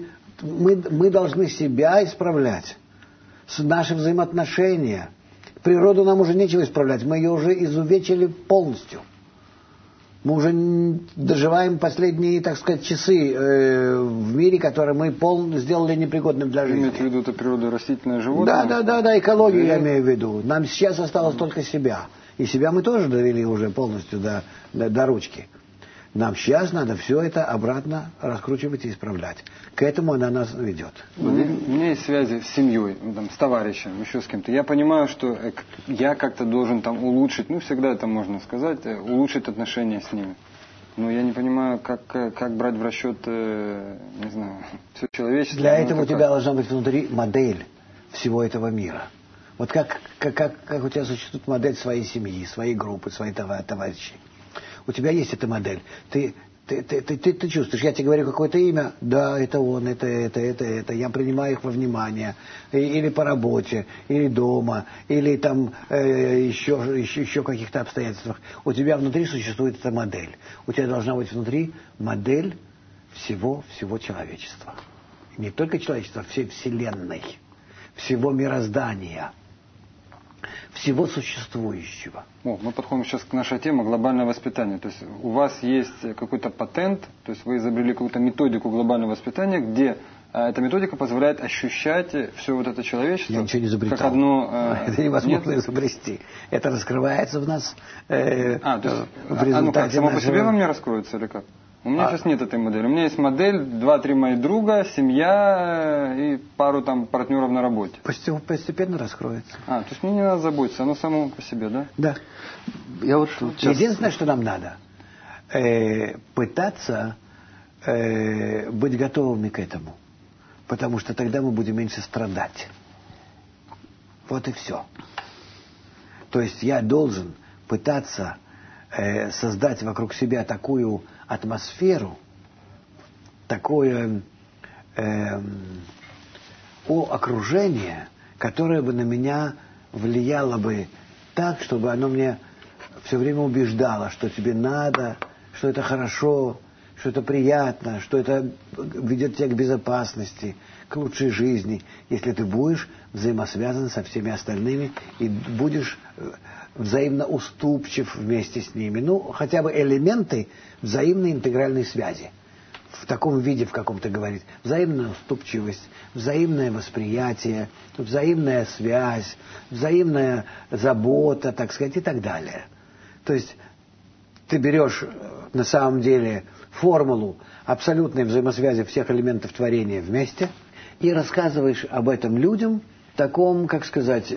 себя исправлять. Наши взаимоотношения. Природу нам уже нечего исправлять. Мы ее уже изувечили полностью. Мы уже доживаем последние, так сказать, часы в мире, которые мы сделали непригодным для жизни. Имеете в виду это природа растительная, животное? Да, экологию я имею в виду. Нам сейчас осталось только себя. И себя мы тоже довели уже полностью до ручки. Нам сейчас надо все это обратно раскручивать и исправлять. К этому она нас ведет. У меня есть связи с семьей, с товарищем, еще с кем-то. Я понимаю, что я как-то должен там улучшить, всегда это можно сказать, улучшить отношения с ними. Но я не понимаю, как брать в расчет, не знаю, все человечество. Для этого у тебя должна быть внутри модель всего этого мира. Вот как у тебя существует модель своей семьи, своей группы, своих товарищей. У тебя есть эта модель. Ты чувствуешь, я тебе говорю какое-то имя, да, это он, это, я принимаю их во внимание, или по работе, или дома, или там еще каких-то обстоятельствах. У тебя внутри существует эта модель. У тебя должна быть внутри модель всего человечества. Не только человечества, всей Вселенной, всего мироздания, всего существующего. Мы подходим сейчас к нашей теме глобальное воспитание. То есть у вас есть какой-то патент, то есть вы изобрели какую-то методику глобального воспитания, где эта методика позволяет ощущать все вот это человечество. Я ничего не изобретал. Как одно... Это невозможно изобрести. Это раскрывается в нас в результате само по себе во мне раскроется или как? У меня сейчас нет этой модели. У меня есть модель 2-3 моих друга, семья и пару там партнеров на работе. Постепенно раскроется. То есть мне не надо заботиться, оно само по себе, да? Да. Единственное, что нам надо, пытаться быть готовыми к этому. Потому что тогда мы будем меньше страдать. Вот и все. То есть я должен пытаться создать вокруг себя такую атмосферу, такое окружение, которое бы на меня влияло бы так, чтобы оно мне все время убеждало, что тебе надо, что это хорошо, что это приятно, что это ведет тебя к безопасности, к лучшей жизни, если ты будешь взаимосвязан со всеми остальными и будешь взаимно уступчив вместе с ними. Хотя бы элементы взаимной интегральной связи. В таком виде, в каком ты говоришь. Взаимная уступчивость, взаимное восприятие, взаимная связь, взаимная забота, так сказать, и так далее. То есть ты берешь на самом деле формулу абсолютной взаимосвязи всех элементов творения вместе и рассказываешь об этом людям в таком, как сказать,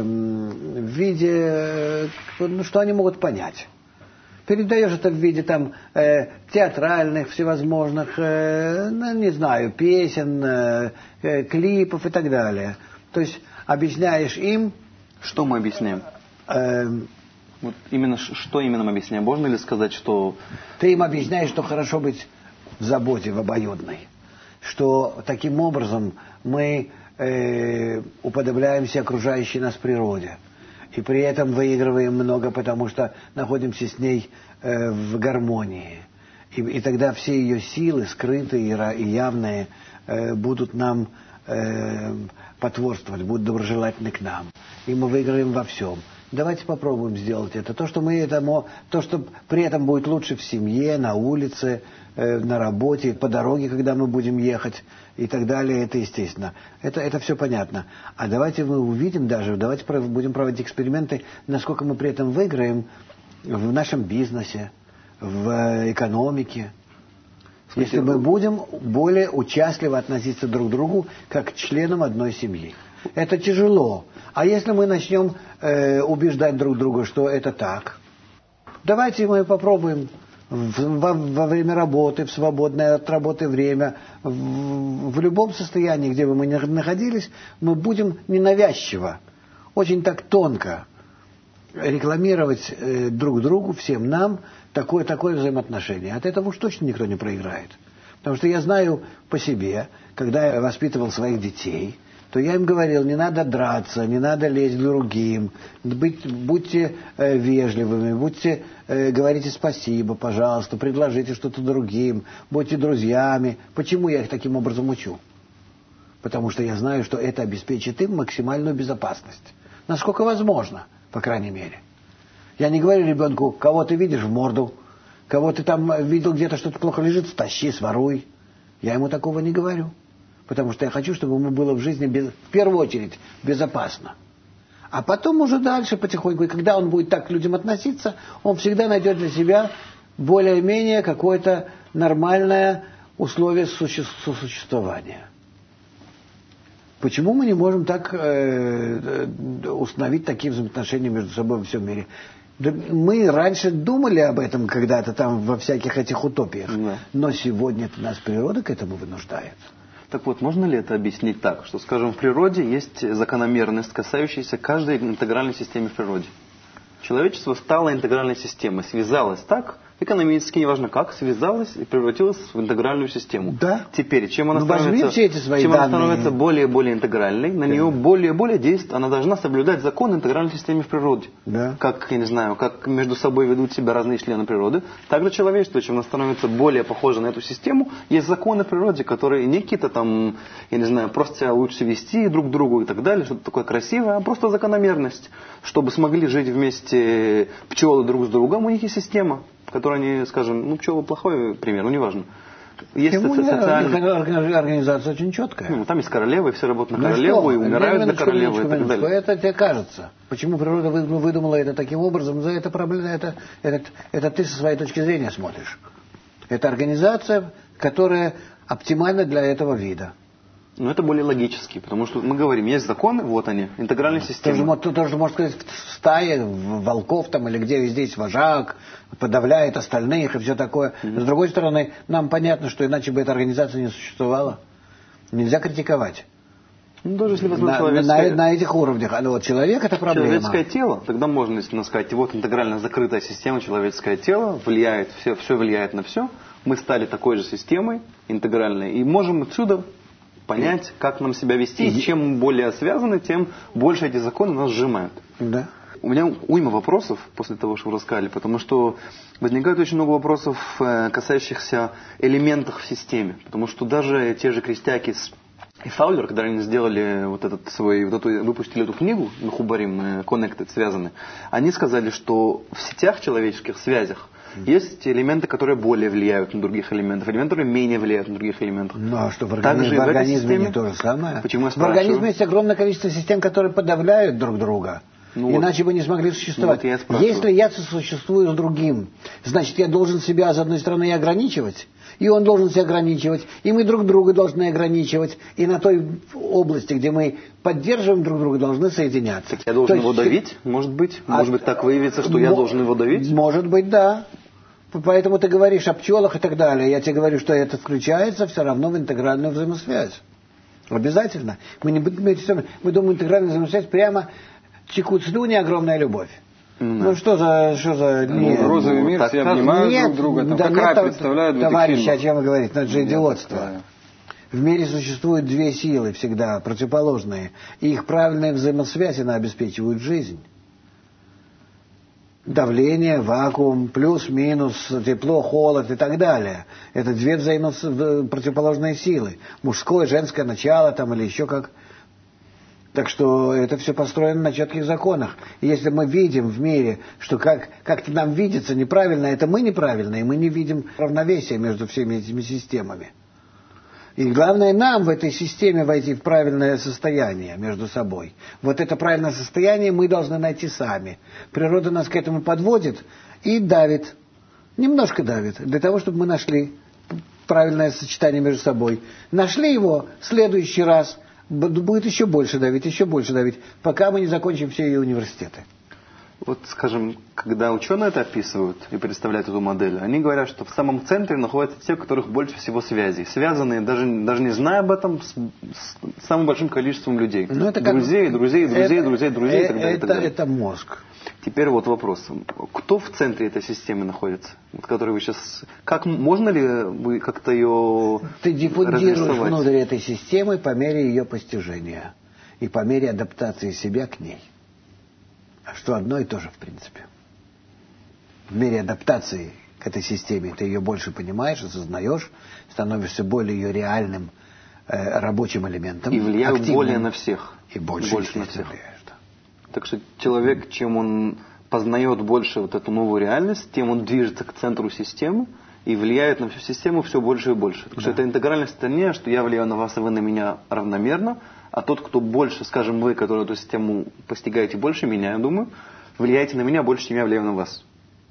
виде, что они могут понять. Передаешь это в виде там театральных, всевозможных, не знаю, песен, клипов и так далее. То есть объясняешь им... Что мы объясняем? Что именно мы объясняем? Можно ли сказать, что... Ты им объясняешь, что хорошо быть в заботе, в обоюдной. Что таким образом мы уподобляемся окружающей нас природе. И при этом выигрываем много, потому что находимся с ней в гармонии. И тогда все ее силы, скрытые и явные, будут нам потворствовать, будут доброжелательны к нам. И мы выиграем во всем. Давайте попробуем сделать это. То, что при этом будет лучше в семье, на улице, на работе, по дороге, когда мы будем ехать и так далее, это естественно. Это все понятно. А давайте мы увидим давайте будем проводить эксперименты, насколько мы при этом выиграем в нашем бизнесе, в экономике. Если мы будем более участливо относиться друг к другу, как к членам одной семьи. Это тяжело. А если мы начнем убеждать друг друга, что это так, давайте мы попробуем во время работы, в свободное от работы время, в любом состоянии, где бы мы ни находились, мы будем ненавязчиво, очень так тонко рекламировать друг другу, всем нам, такое взаимоотношение. От этого уж точно никто не проиграет. Потому что я знаю по себе, когда я воспитывал своих детей, то я им говорил, не надо драться, не надо лезть к другим, будьте вежливыми, говорите спасибо, пожалуйста, предложите что-то другим, будьте друзьями. Почему я их таким образом учу? Потому что я знаю, что это обеспечит им максимальную безопасность. Насколько возможно, по крайней мере. Я не говорю ребенку, кого ты видишь в морду, кого ты там видел где-то что-то плохо лежит, стащи, своруй. Я ему такого не говорю. Потому что я хочу, чтобы ему было в жизни, в первую очередь, безопасно. А потом уже дальше потихоньку, и когда он будет так к людям относиться, он всегда найдет для себя более-менее какое-то нормальное условие сосуществования. Почему мы не можем так установить такие взаимоотношения между собой во всем мире? Да мы раньше думали об этом когда-то там во всяких этих утопиях, но сегодня нас природа к этому вынуждает. Так вот, можно ли это объяснить так, что, скажем, в природе есть закономерность, касающаяся каждой интегральной системы в природе? Человечество стало интегральной системой, связалось так экономически, неважно как, связалась и превратилась в интегральную систему. Да. Теперь, чем она становится более и более интегральной, на нее более и более действует, она должна соблюдать законы интегральной системы в природе. Да. Как, я не знаю, как между собой ведут себя разные члены природы, также человечество, чем оно становится более похоже на эту систему, есть законы в природе, которые не какие-то там, я не знаю, просто себя лучше вести друг к другу и так далее, что-то такое красивое, а просто закономерность, чтобы смогли жить вместе пчелы друг с другом, у них есть система, которая они, скажем, пчелы плохой пример, неважно. Есть организация очень четкая. Там есть королева, и все работают на королеву, и умирают для королевы и так далее. Это тебе кажется. Почему природа выдумала это таким образом? За это проблема, это ты со своей точки зрения смотришь. Это организация, которая оптимальна для этого вида. Но это более логически, потому что мы говорим, есть законы, вот они, интегральная система. Тоже можно сказать, в стае волков там или где везде есть вожак, подавляет остальных и все такое. С другой стороны, нам понятно, что иначе бы эта организация не существовала. Нельзя критиковать. Даже если возьмем на этих уровнях. А вот человек — это проблема. Человеческое тело, тогда можно сказать, вот интегрально закрытая система, человеческое тело влияет, все влияет на все. Мы стали такой же системой интегральной и можем отсюда понять, как нам себя вести, и чем мы более связаны, тем больше эти законы нас сжимают. Да. У меня уйма вопросов после того, что вы рассказали, потому что возникает очень много вопросов, касающихся элементов в системе. Потому что даже те же крестьяки и Фаулер, когда они сделали выпустили эту книгу, Мехубарим, Connected, связаны, они сказали, что в сетях человеческих, связях, есть элементы, которые более влияют на других элементов, элементы, которые менее влияют на других элементов. Ну а что, в организме не то же самое? Почему я в организме есть огромное количество систем, которые подавляют друг друга. Иначе бы не смогли существовать. Если я существую с другим, значит, я должен себя, с одной стороны, и ограничивать, и он должен себя ограничивать, и мы друг друга должны ограничивать, и на той области, где мы поддерживаем друг друга, должны соединяться. Так я должен его давить, может быть? Может быть, так выявится, что я должен его давить? Может быть, да. Поэтому ты говоришь о пчелах и так далее. Я тебе говорю, что это включается все равно в интегральную взаимосвязь. Обязательно. Мы думаем, интегральная взаимосвязь прямо текут слюни, огромная любовь. Ну что за розовый мир, все обнимают друг друга, как рай представляют. Товарищи, о чем вы говорите? Это же идиотство. В мире существуют две силы всегда, противоположные. И их правильная взаимосвязь, она обеспечивает жизнь. Давление, вакуум, плюс-минус, тепло, холод и так далее. Это две противоположные силы. Мужское, женское начало там или еще как. Так что это все построено на четких законах. И если мы видим в мире, что как-то нам видится неправильно, это мы неправильно, и мы не видим равновесия между всеми этими системами. И главное нам в этой системе войти в правильное состояние между собой. Вот это правильное состояние мы должны найти сами. Природа нас к этому подводит и давит. Немножко давит. Для того, чтобы мы нашли правильное сочетание между собой. Нашли его, в следующий раз будет еще больше давить, пока мы не закончим все ее университеты. Вот, скажем, когда ученые это описывают и представляют эту модель, они говорят, что в самом центре находятся те, у которых больше всего связей. Связанные, даже не зная об этом, с самым большим количеством людей. Друзей и так далее. Это мозг. Теперь вот вопрос. Кто в центре этой системы находится? Вот, который вы сейчас... Можно ли вы как-то ее Ты диффундируешь внутрь этой системы по мере ее постижения и по мере адаптации себя к ней. Что одно и то же, в принципе. В мере адаптации к этой системе ты ее больше понимаешь, осознаешь, становишься более ее реальным рабочим элементом. И влияет более на всех. И больше на всех. Да. Так что человек, чем он познает больше вот эту новую реальность, тем он движется к центру системы и влияет на всю систему все больше и больше. Так что это интегральность, это не, что я влияю на вас, и вы на меня равномерно, а тот, кто больше, скажем, вы, который эту систему постигаете больше меня, я думаю, влияете на меня больше, чем я влияю на вас.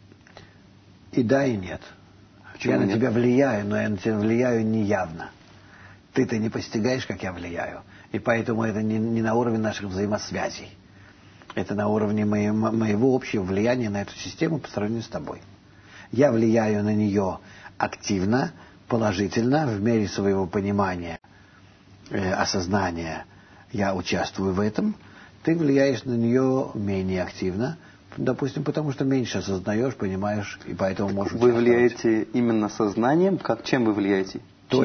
И да, и нет. Почему я нет? на тебя влияю, но я на тебя влияю неявно. Ты-то не постигаешь, как я влияю. И поэтому это не на уровне наших взаимосвязей. Это на уровне моего общего влияния на эту систему по сравнению с тобой. Я влияю на нее активно, положительно, в мере своего понимания, осознания. Я участвую в этом. Ты влияешь на нее менее активно, Допустим, потому что меньше осознаешь, понимаешь, и поэтому можешь... Вы влияете именно сознанием? Чем вы влияете?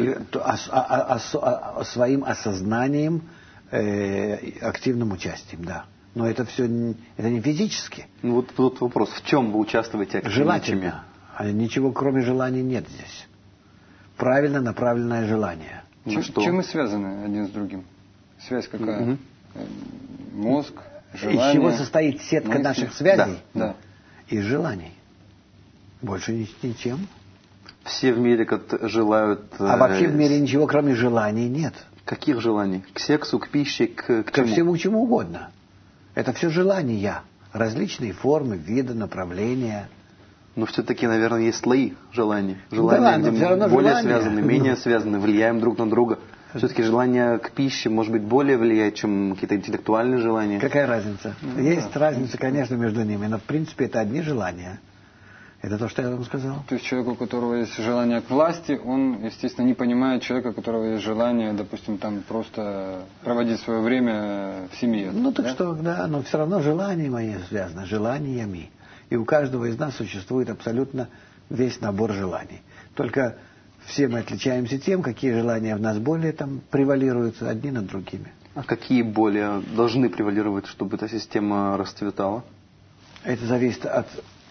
Своим осознанием, активным участием, да. Но это все это не физически. Ну вот тут вопрос, в чем вы участвуете активно? Желательно. Ничего кроме желания нет здесь. Правильно направленное желание. Чем мы связаны один с другим? Связь какая? Мозг, желание. Из чего состоит сетка наших связей? Да. Из желаний. Больше ничем. Все в мире желают... А вообще в мире ничего кроме желаний нет. Каких желаний? К сексу, к пище, к чему? Всему, чему угодно. Это все желания. Различные формы, виды, направления. Но все-таки, наверное, есть слои желаний. Желания, где мы более связаны, менее связаны, влияем друг на друга. Все-таки желание к пище, может быть, более влияет, чем какие-то интеллектуальные желания. Какая разница? Есть разница, конечно, между ними, но в принципе это одни желания. Это то, что я вам сказал. То есть человек, у которого есть желание к власти, он, естественно, не понимает человека, у которого есть желание, допустим, там просто проводить свое время в семье. Ну так что, да, но все равно желания мои связаны, желаниями. И у каждого из нас существует абсолютно весь набор желаний. Только все мы отличаемся тем, какие желания в нас более там превалируют одни над другими. А какие более должны превалировать, чтобы эта система расцветала? Это зависит от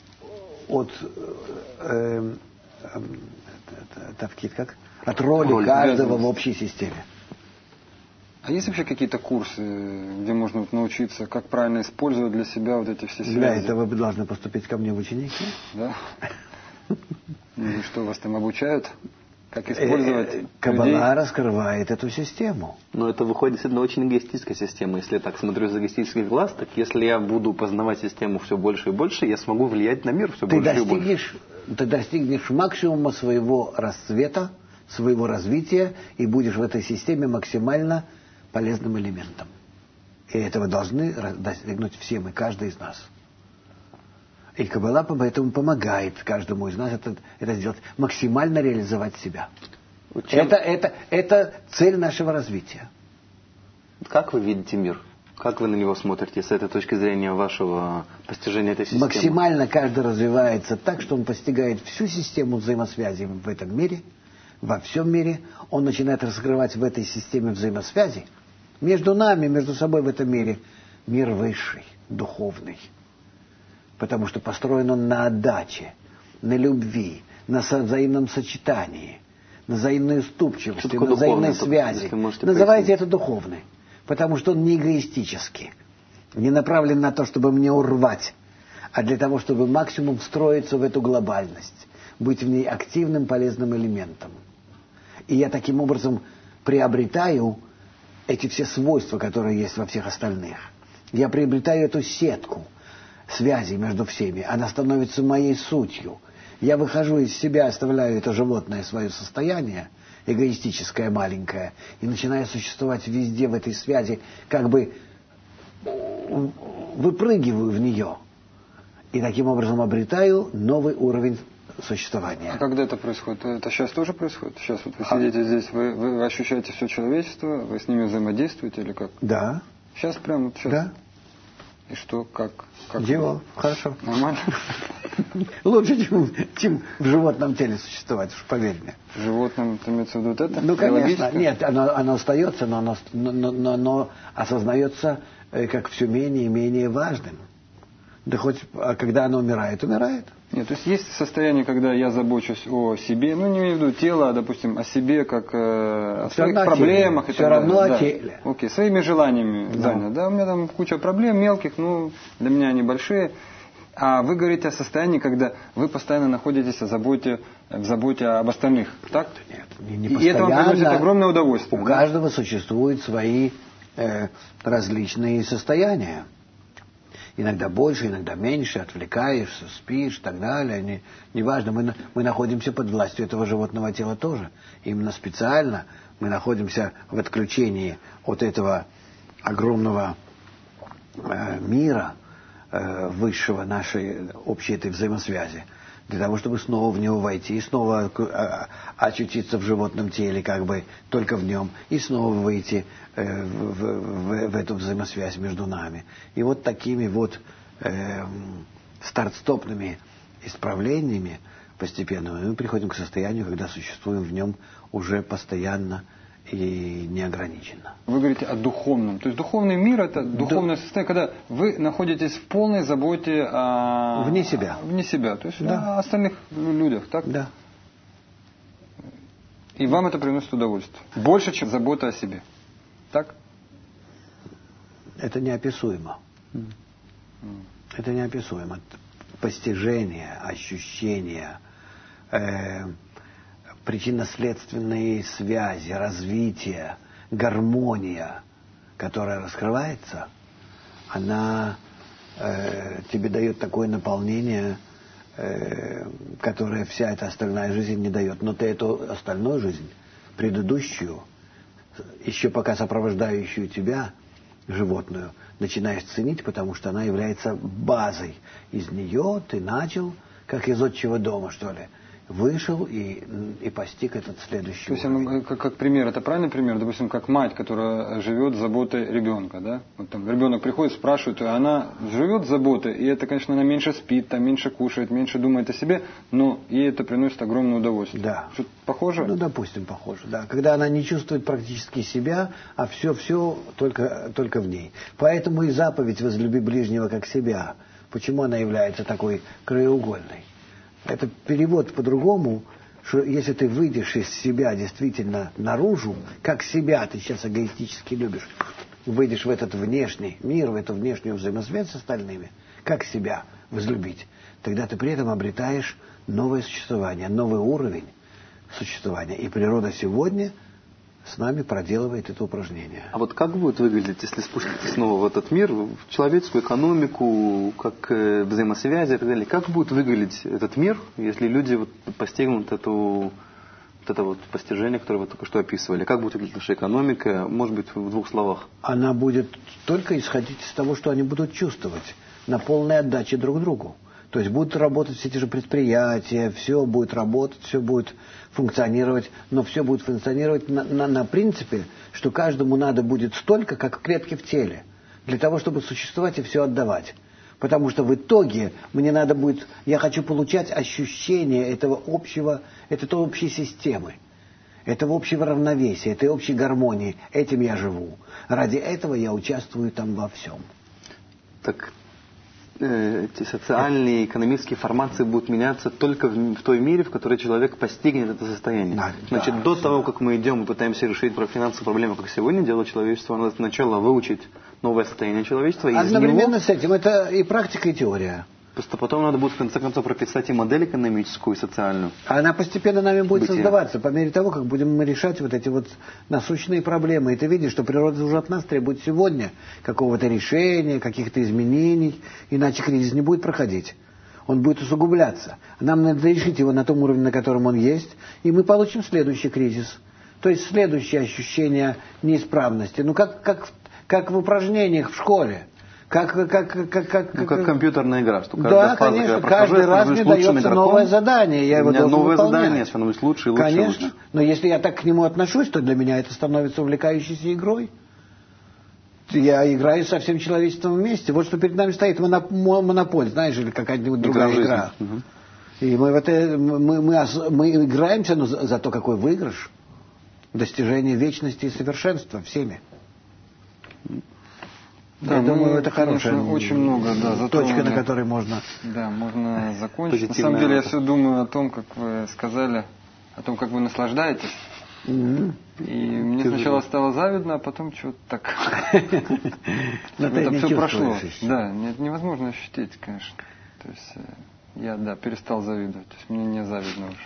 роли каждого в общей системе. А есть вообще какие-то курсы, где можно научиться, как правильно использовать для себя вот эти все связи? Для этого вы должны поступить ко мне в ученики. Да? И что, вас там обучают? Как использовать Каббала раскрывает эту систему. Но это выходит из одной очень эгоистической системы. Если я так смотрю из эгоистических глаз, так если я буду познавать систему все больше и больше, я смогу влиять на мир все больше и больше. Ты достигнешь максимума своего расцвета, своего развития, и будешь в этой системе максимально полезным элементом. И этого должны достигнуть все мы, каждый из нас. И Каббала поэтому помогает каждому из нас это сделать, максимально реализовать себя. Это цель нашего развития. Как вы видите мир? Как вы на него смотрите с этой точки зрения вашего постижения этой системы? Максимально каждый развивается так, что он постигает всю систему взаимосвязи в этом мире, во всем мире. Он начинает раскрывать в этой системе взаимосвязи между нами, между собой в этом мире мир высший, духовный. Потому что построен он на отдаче, на любви, на взаимном сочетании, на взаимной уступчивости, на взаимной связи. Называйте это духовный. Потому что он не эгоистический, не направлен на то, чтобы мне урвать, а для того, чтобы максимум встроиться в эту глобальность, быть в ней активным, полезным элементом. И я таким образом приобретаю эти все свойства, которые есть во всех остальных. Я приобретаю эту сетку связи между всеми. Она становится моей сутью. Я выхожу из себя, оставляю это животное свое состояние, эгоистическое, маленькое, и начинаю существовать везде в этой связи, как бы выпрыгиваю в нее. И таким образом обретаю новый уровень существования. А когда это происходит? Это сейчас тоже происходит? Сейчас вот вы сидите здесь, вы ощущаете все человечество, вы с ними взаимодействуете или как? Да. Сейчас прямо вот сейчас? Да. И что, как? Дело, хорошо. Нормально? Лучше, чем в животном теле существовать, уж поверь мне. В животном, ты имеется в виду вот это? Ну, конечно. Нет, оно остается, но оно осознается как все менее и менее важным. Да хоть, а когда оно умирает, умирает. Нет, то есть есть состояние, когда я забочусь о себе, ну не имею в виду тело, а, допустим, о себе, как о своих проблемах. Все равно о теле. Окей, своими желаниями занят. Да, у меня там куча проблем мелких, ну для меня они большие. А вы говорите о состоянии, когда вы постоянно находитесь в заботе об остальных, так? Нет, не постоянно. И это вам приносит огромное удовольствие. У каждого существуют свои различные состояния. Иногда больше, иногда меньше, отвлекаешься, спишь и так далее. Неважно, мы находимся под властью этого животного тела тоже. Именно специально мы находимся в отключении от этого огромного мира, высшего нашей общей этой взаимосвязи, для того, чтобы снова в него войти, и снова очутиться в животном теле, как бы только в нем, и снова выйти в эту взаимосвязь между нами. И вот такими вот старт-стопными исправлениями постепенными, мы приходим к состоянию, когда существуем в нем уже постоянно и неограниченно. Вы говорите о духовном. То есть духовный мир – это духовное состояние, когда вы находитесь в полной заботе о... Вне себя. Вне себя. То есть о остальных людях, так? Да. И вам это приносит удовольствие. Больше, чем забота о себе. Так? Это неописуемо. Это неописуемо. Постижение, ощущение, причинно-следственные связи, развитие, гармония, которая раскрывается, она тебе дает такое наполнение, которое вся эта остальная жизнь не дает. Но ты эту остальную жизнь, предыдущую, еще пока сопровождающую тебя, животную, начинаешь ценить, потому что она является базой. Из нее ты начал, как из отчего дома, что ли, вышел и постиг этот следующий То есть, уровень. как пример, это правильный пример? Допустим, как мать, которая живет заботой ребенка, да? Вот там ребенок приходит, спрашивает, и она живет заботой, и это, конечно, она меньше спит, там, меньше кушает, меньше думает о себе, но ей это приносит огромное удовольствие. Да. Что-то похоже? Ну, допустим, похоже, да. Когда она не чувствует практически себя, а все только в ней. Поэтому и заповедь «возлюби ближнего как себя». Почему она является такой краеугольной? Это перевод по-другому, что если ты выйдешь из себя действительно наружу, как себя ты сейчас эгоистически любишь, выйдешь в этот внешний мир, в эту внешнюю взаимосвязь с остальными, как себя возлюбить, тогда ты при этом обретаешь новое существование, новый уровень существования. И природа сегодня с нами проделывает это упражнение. А вот как будет выглядеть, если спуститься снова в этот мир, в человеческую экономику, как взаимосвязи и так далее? Как будет выглядеть этот мир, если люди вот постигнут это постижение, которое вы только что описывали? Как будет выглядеть наша экономика? Может быть, в двух словах? Она будет только исходить из того, что они будут чувствовать на полной отдаче друг другу. То есть будут работать все те же предприятия, все будет работать, все будет функционировать, но все будет функционировать на принципе, что каждому надо будет столько, как клетки в теле, для того, чтобы существовать и все отдавать. Потому что в итоге мне надо будет, я хочу получать ощущение этой общей системы, этого общего равновесия, этой общей гармонии. Этим я живу. Ради этого я участвую там во всем. Так эти социальные, экономические формации будут меняться только в той мере, в которой человек постигнет это состояние. Значит, до того, как мы идем и пытаемся решить финансовые проблемы, как сегодня делает человечество, надо сначала выучить новое состояние человечества. И одновременно с этим это и практика, и теория. Просто потом надо будет в конце концов прописать и модель экономическую, и социальную. Она постепенно нами будет Бытие. создаваться, по мере того, как будем мы решать вот эти вот насущные проблемы. И ты видишь, что природа уже от нас требует сегодня какого-то решения, каких-то изменений, иначе кризис не будет проходить. Он будет усугубляться. Нам надо решить его на том уровне, на котором он есть, и мы получим следующий кризис. То есть следующее ощущение неисправности. Ну, как в упражнениях в школе. Как компьютерная игра, что да, конечно, каждый раз мне дается новое задание, я его должен новое выполнять. Задание становится лучше и лучше. Конечно, лучше. Но если я так к нему отношусь, то для меня это становится увлекающейся игрой. Я играю со всем человечеством вместе. Вот что перед нами стоит монополь, знаешь, или какая-нибудь другая игра. Угу. И мы играемся, но зато какой выигрыш. Достижение вечности и совершенства всеми. Да, я думаю, это хорошая очень много, точка, на которой можно закончить. На самом деле я все думаю о том, как вы сказали, о том, как вы наслаждаетесь. И мне сначала стало завидно, а потом что-то так. Это все прошло. Да, невозможно ощутить, конечно. То есть я, перестал завидовать. То есть мне не завидно уже.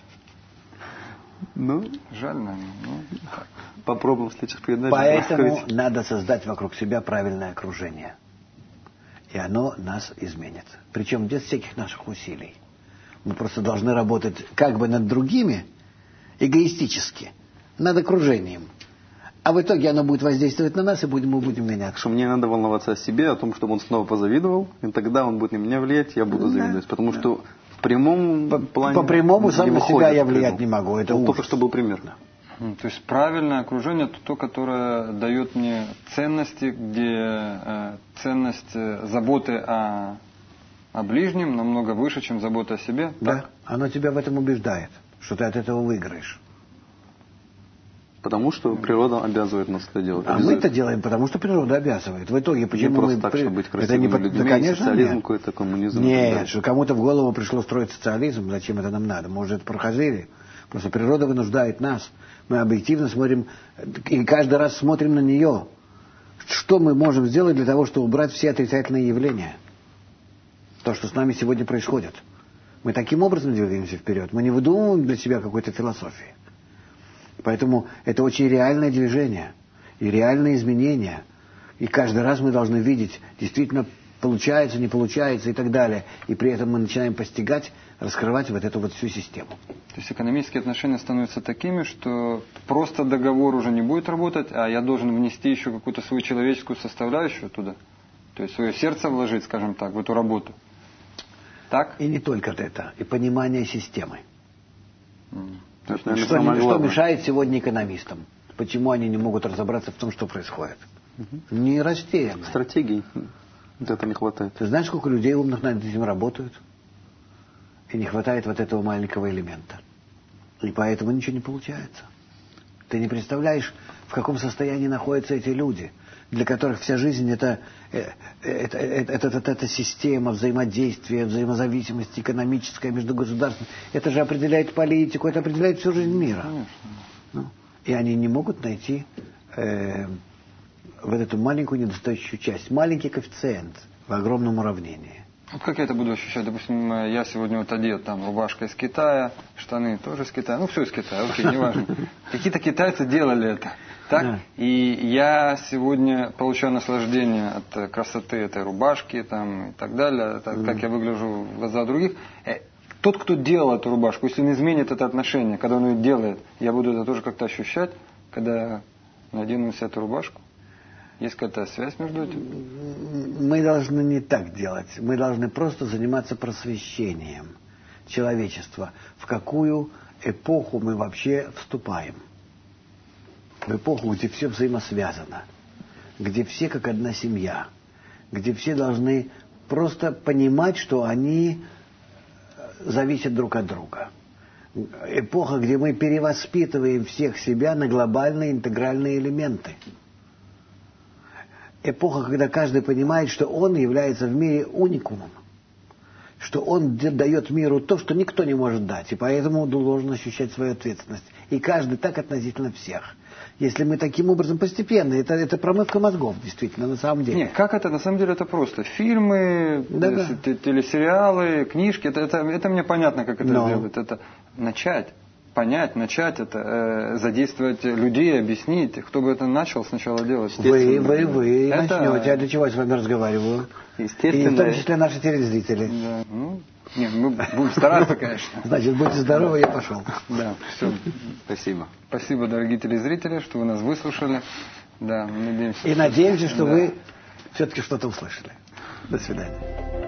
Жаль, наверное. Попробуем в следующих передачах. Поэтому надо создать вокруг себя правильное окружение. И оно нас изменит. Причем без всяких наших усилий. Мы просто должны работать как бы над другими, эгоистически, над окружением. А в итоге оно будет воздействовать на нас, и мы будем меняться. Что мне надо волноваться о себе, о том, чтобы он снова позавидовал, и тогда он будет на меня влиять, я буду завидовать. Потому что в прямом плане... По прямому сам на себя я влиять не могу. Это только что был пример. То есть правильное окружение – это то, которое дает мне ценности, где ценность заботы о ближнем намного выше, чем забота о себе. Да, Так? оно тебя в этом убеждает, что ты от этого выиграешь. Потому что природа обязывает нас это делать. А мы это делаем, потому что природа обязывает. В итоге, почему не просто мы... так, чтобы быть это красивыми не... людьми, Да, конечно, социализм нет. какой-то, коммунизм. Нет, что кому-то в голову пришло строить социализм, зачем это нам надо? Мы уже это проходили. Просто природа вынуждает нас. Мы объективно смотрим, и каждый раз смотрим на нее. Что мы можем сделать для того, чтобы убрать все отрицательные явления? То, что с нами сегодня происходит. Мы таким образом двигаемся вперед. Мы не выдумываем для себя какой-то философии. Поэтому это очень реальное движение и реальные изменения. И каждый раз мы должны видеть, действительно получается, не получается и так далее. И при этом мы начинаем постигать, раскрывать вот эту вот всю систему. То есть экономические отношения становятся такими, что просто договор уже не будет работать, а я должен внести еще какую-то свою человеческую составляющую туда. То есть свое сердце вложить, скажем так, в эту работу. Так? И не только это, и понимание системы. Это, наверное, Что самое главное. мешает сегодня экономистам? Почему они не могут разобраться в том, что происходит? Не растеряны. Стратегий вот это не хватает. Ты знаешь, сколько людей умных над этим работают? И не хватает вот этого маленького элемента. И поэтому ничего не получается. Ты не представляешь, в каком состоянии находятся эти люди, для которых вся жизнь это система взаимодействия, взаимозависимости экономическая между государствами. Это же определяет политику, это определяет всю жизнь мира. Ну, и они не могут найти вот эту маленькую недостающую часть, маленький коэффициент в огромном уравнении. Вот как я это буду ощущать? Допустим, я сегодня вот одет, там, рубашка из Китая, штаны тоже из Китая, ну, все из Китая, окей, неважно. Какие-то китайцы делали это, так? Да. И я сегодня получаю наслаждение от красоты этой рубашки, там, и так далее, как я выгляжу в глаза других. Тот, кто делал эту рубашку, если он изменит это отношение, когда он ее делает, я буду это тоже как-то ощущать, когда надену на себя эту рубашку. Есть какая-то связь между этим? Мы должны не так делать. Мы должны просто заниматься просвещением человечества. В какую эпоху мы вообще вступаем? В эпоху, где все взаимосвязано. Где все как одна семья. Где все должны просто понимать, что они зависят друг от друга. Эпоха, где мы перевоспитываем всех себя на глобальные интегральные элементы. Эпоха, когда каждый понимает, что он является в мире уникумом, что он дает миру то, что никто не может дать, и поэтому должен ощущать свою ответственность. И каждый так относительно всех. Если мы таким образом постепенно, это промывка мозгов, действительно, на самом деле. Нет, как это? На самом деле это просто. Фильмы, телесериалы, книжки, это мне понятно, как это делать. Это начать. Понять, начать это, задействовать людей, объяснить. Кто бы это начал сначала делать? Вы начнете. Я для чего я с вами разговариваю? Естественно. И в том числе наши телезрители. Да, нет, мы будем стараться, конечно. Значит, будьте здоровы, я пошел. Да, все. Спасибо. Спасибо, дорогие телезрители, что вы нас выслушали. Да, мы надеемся. И надеемся, что вы все-таки что-то услышали. До свидания.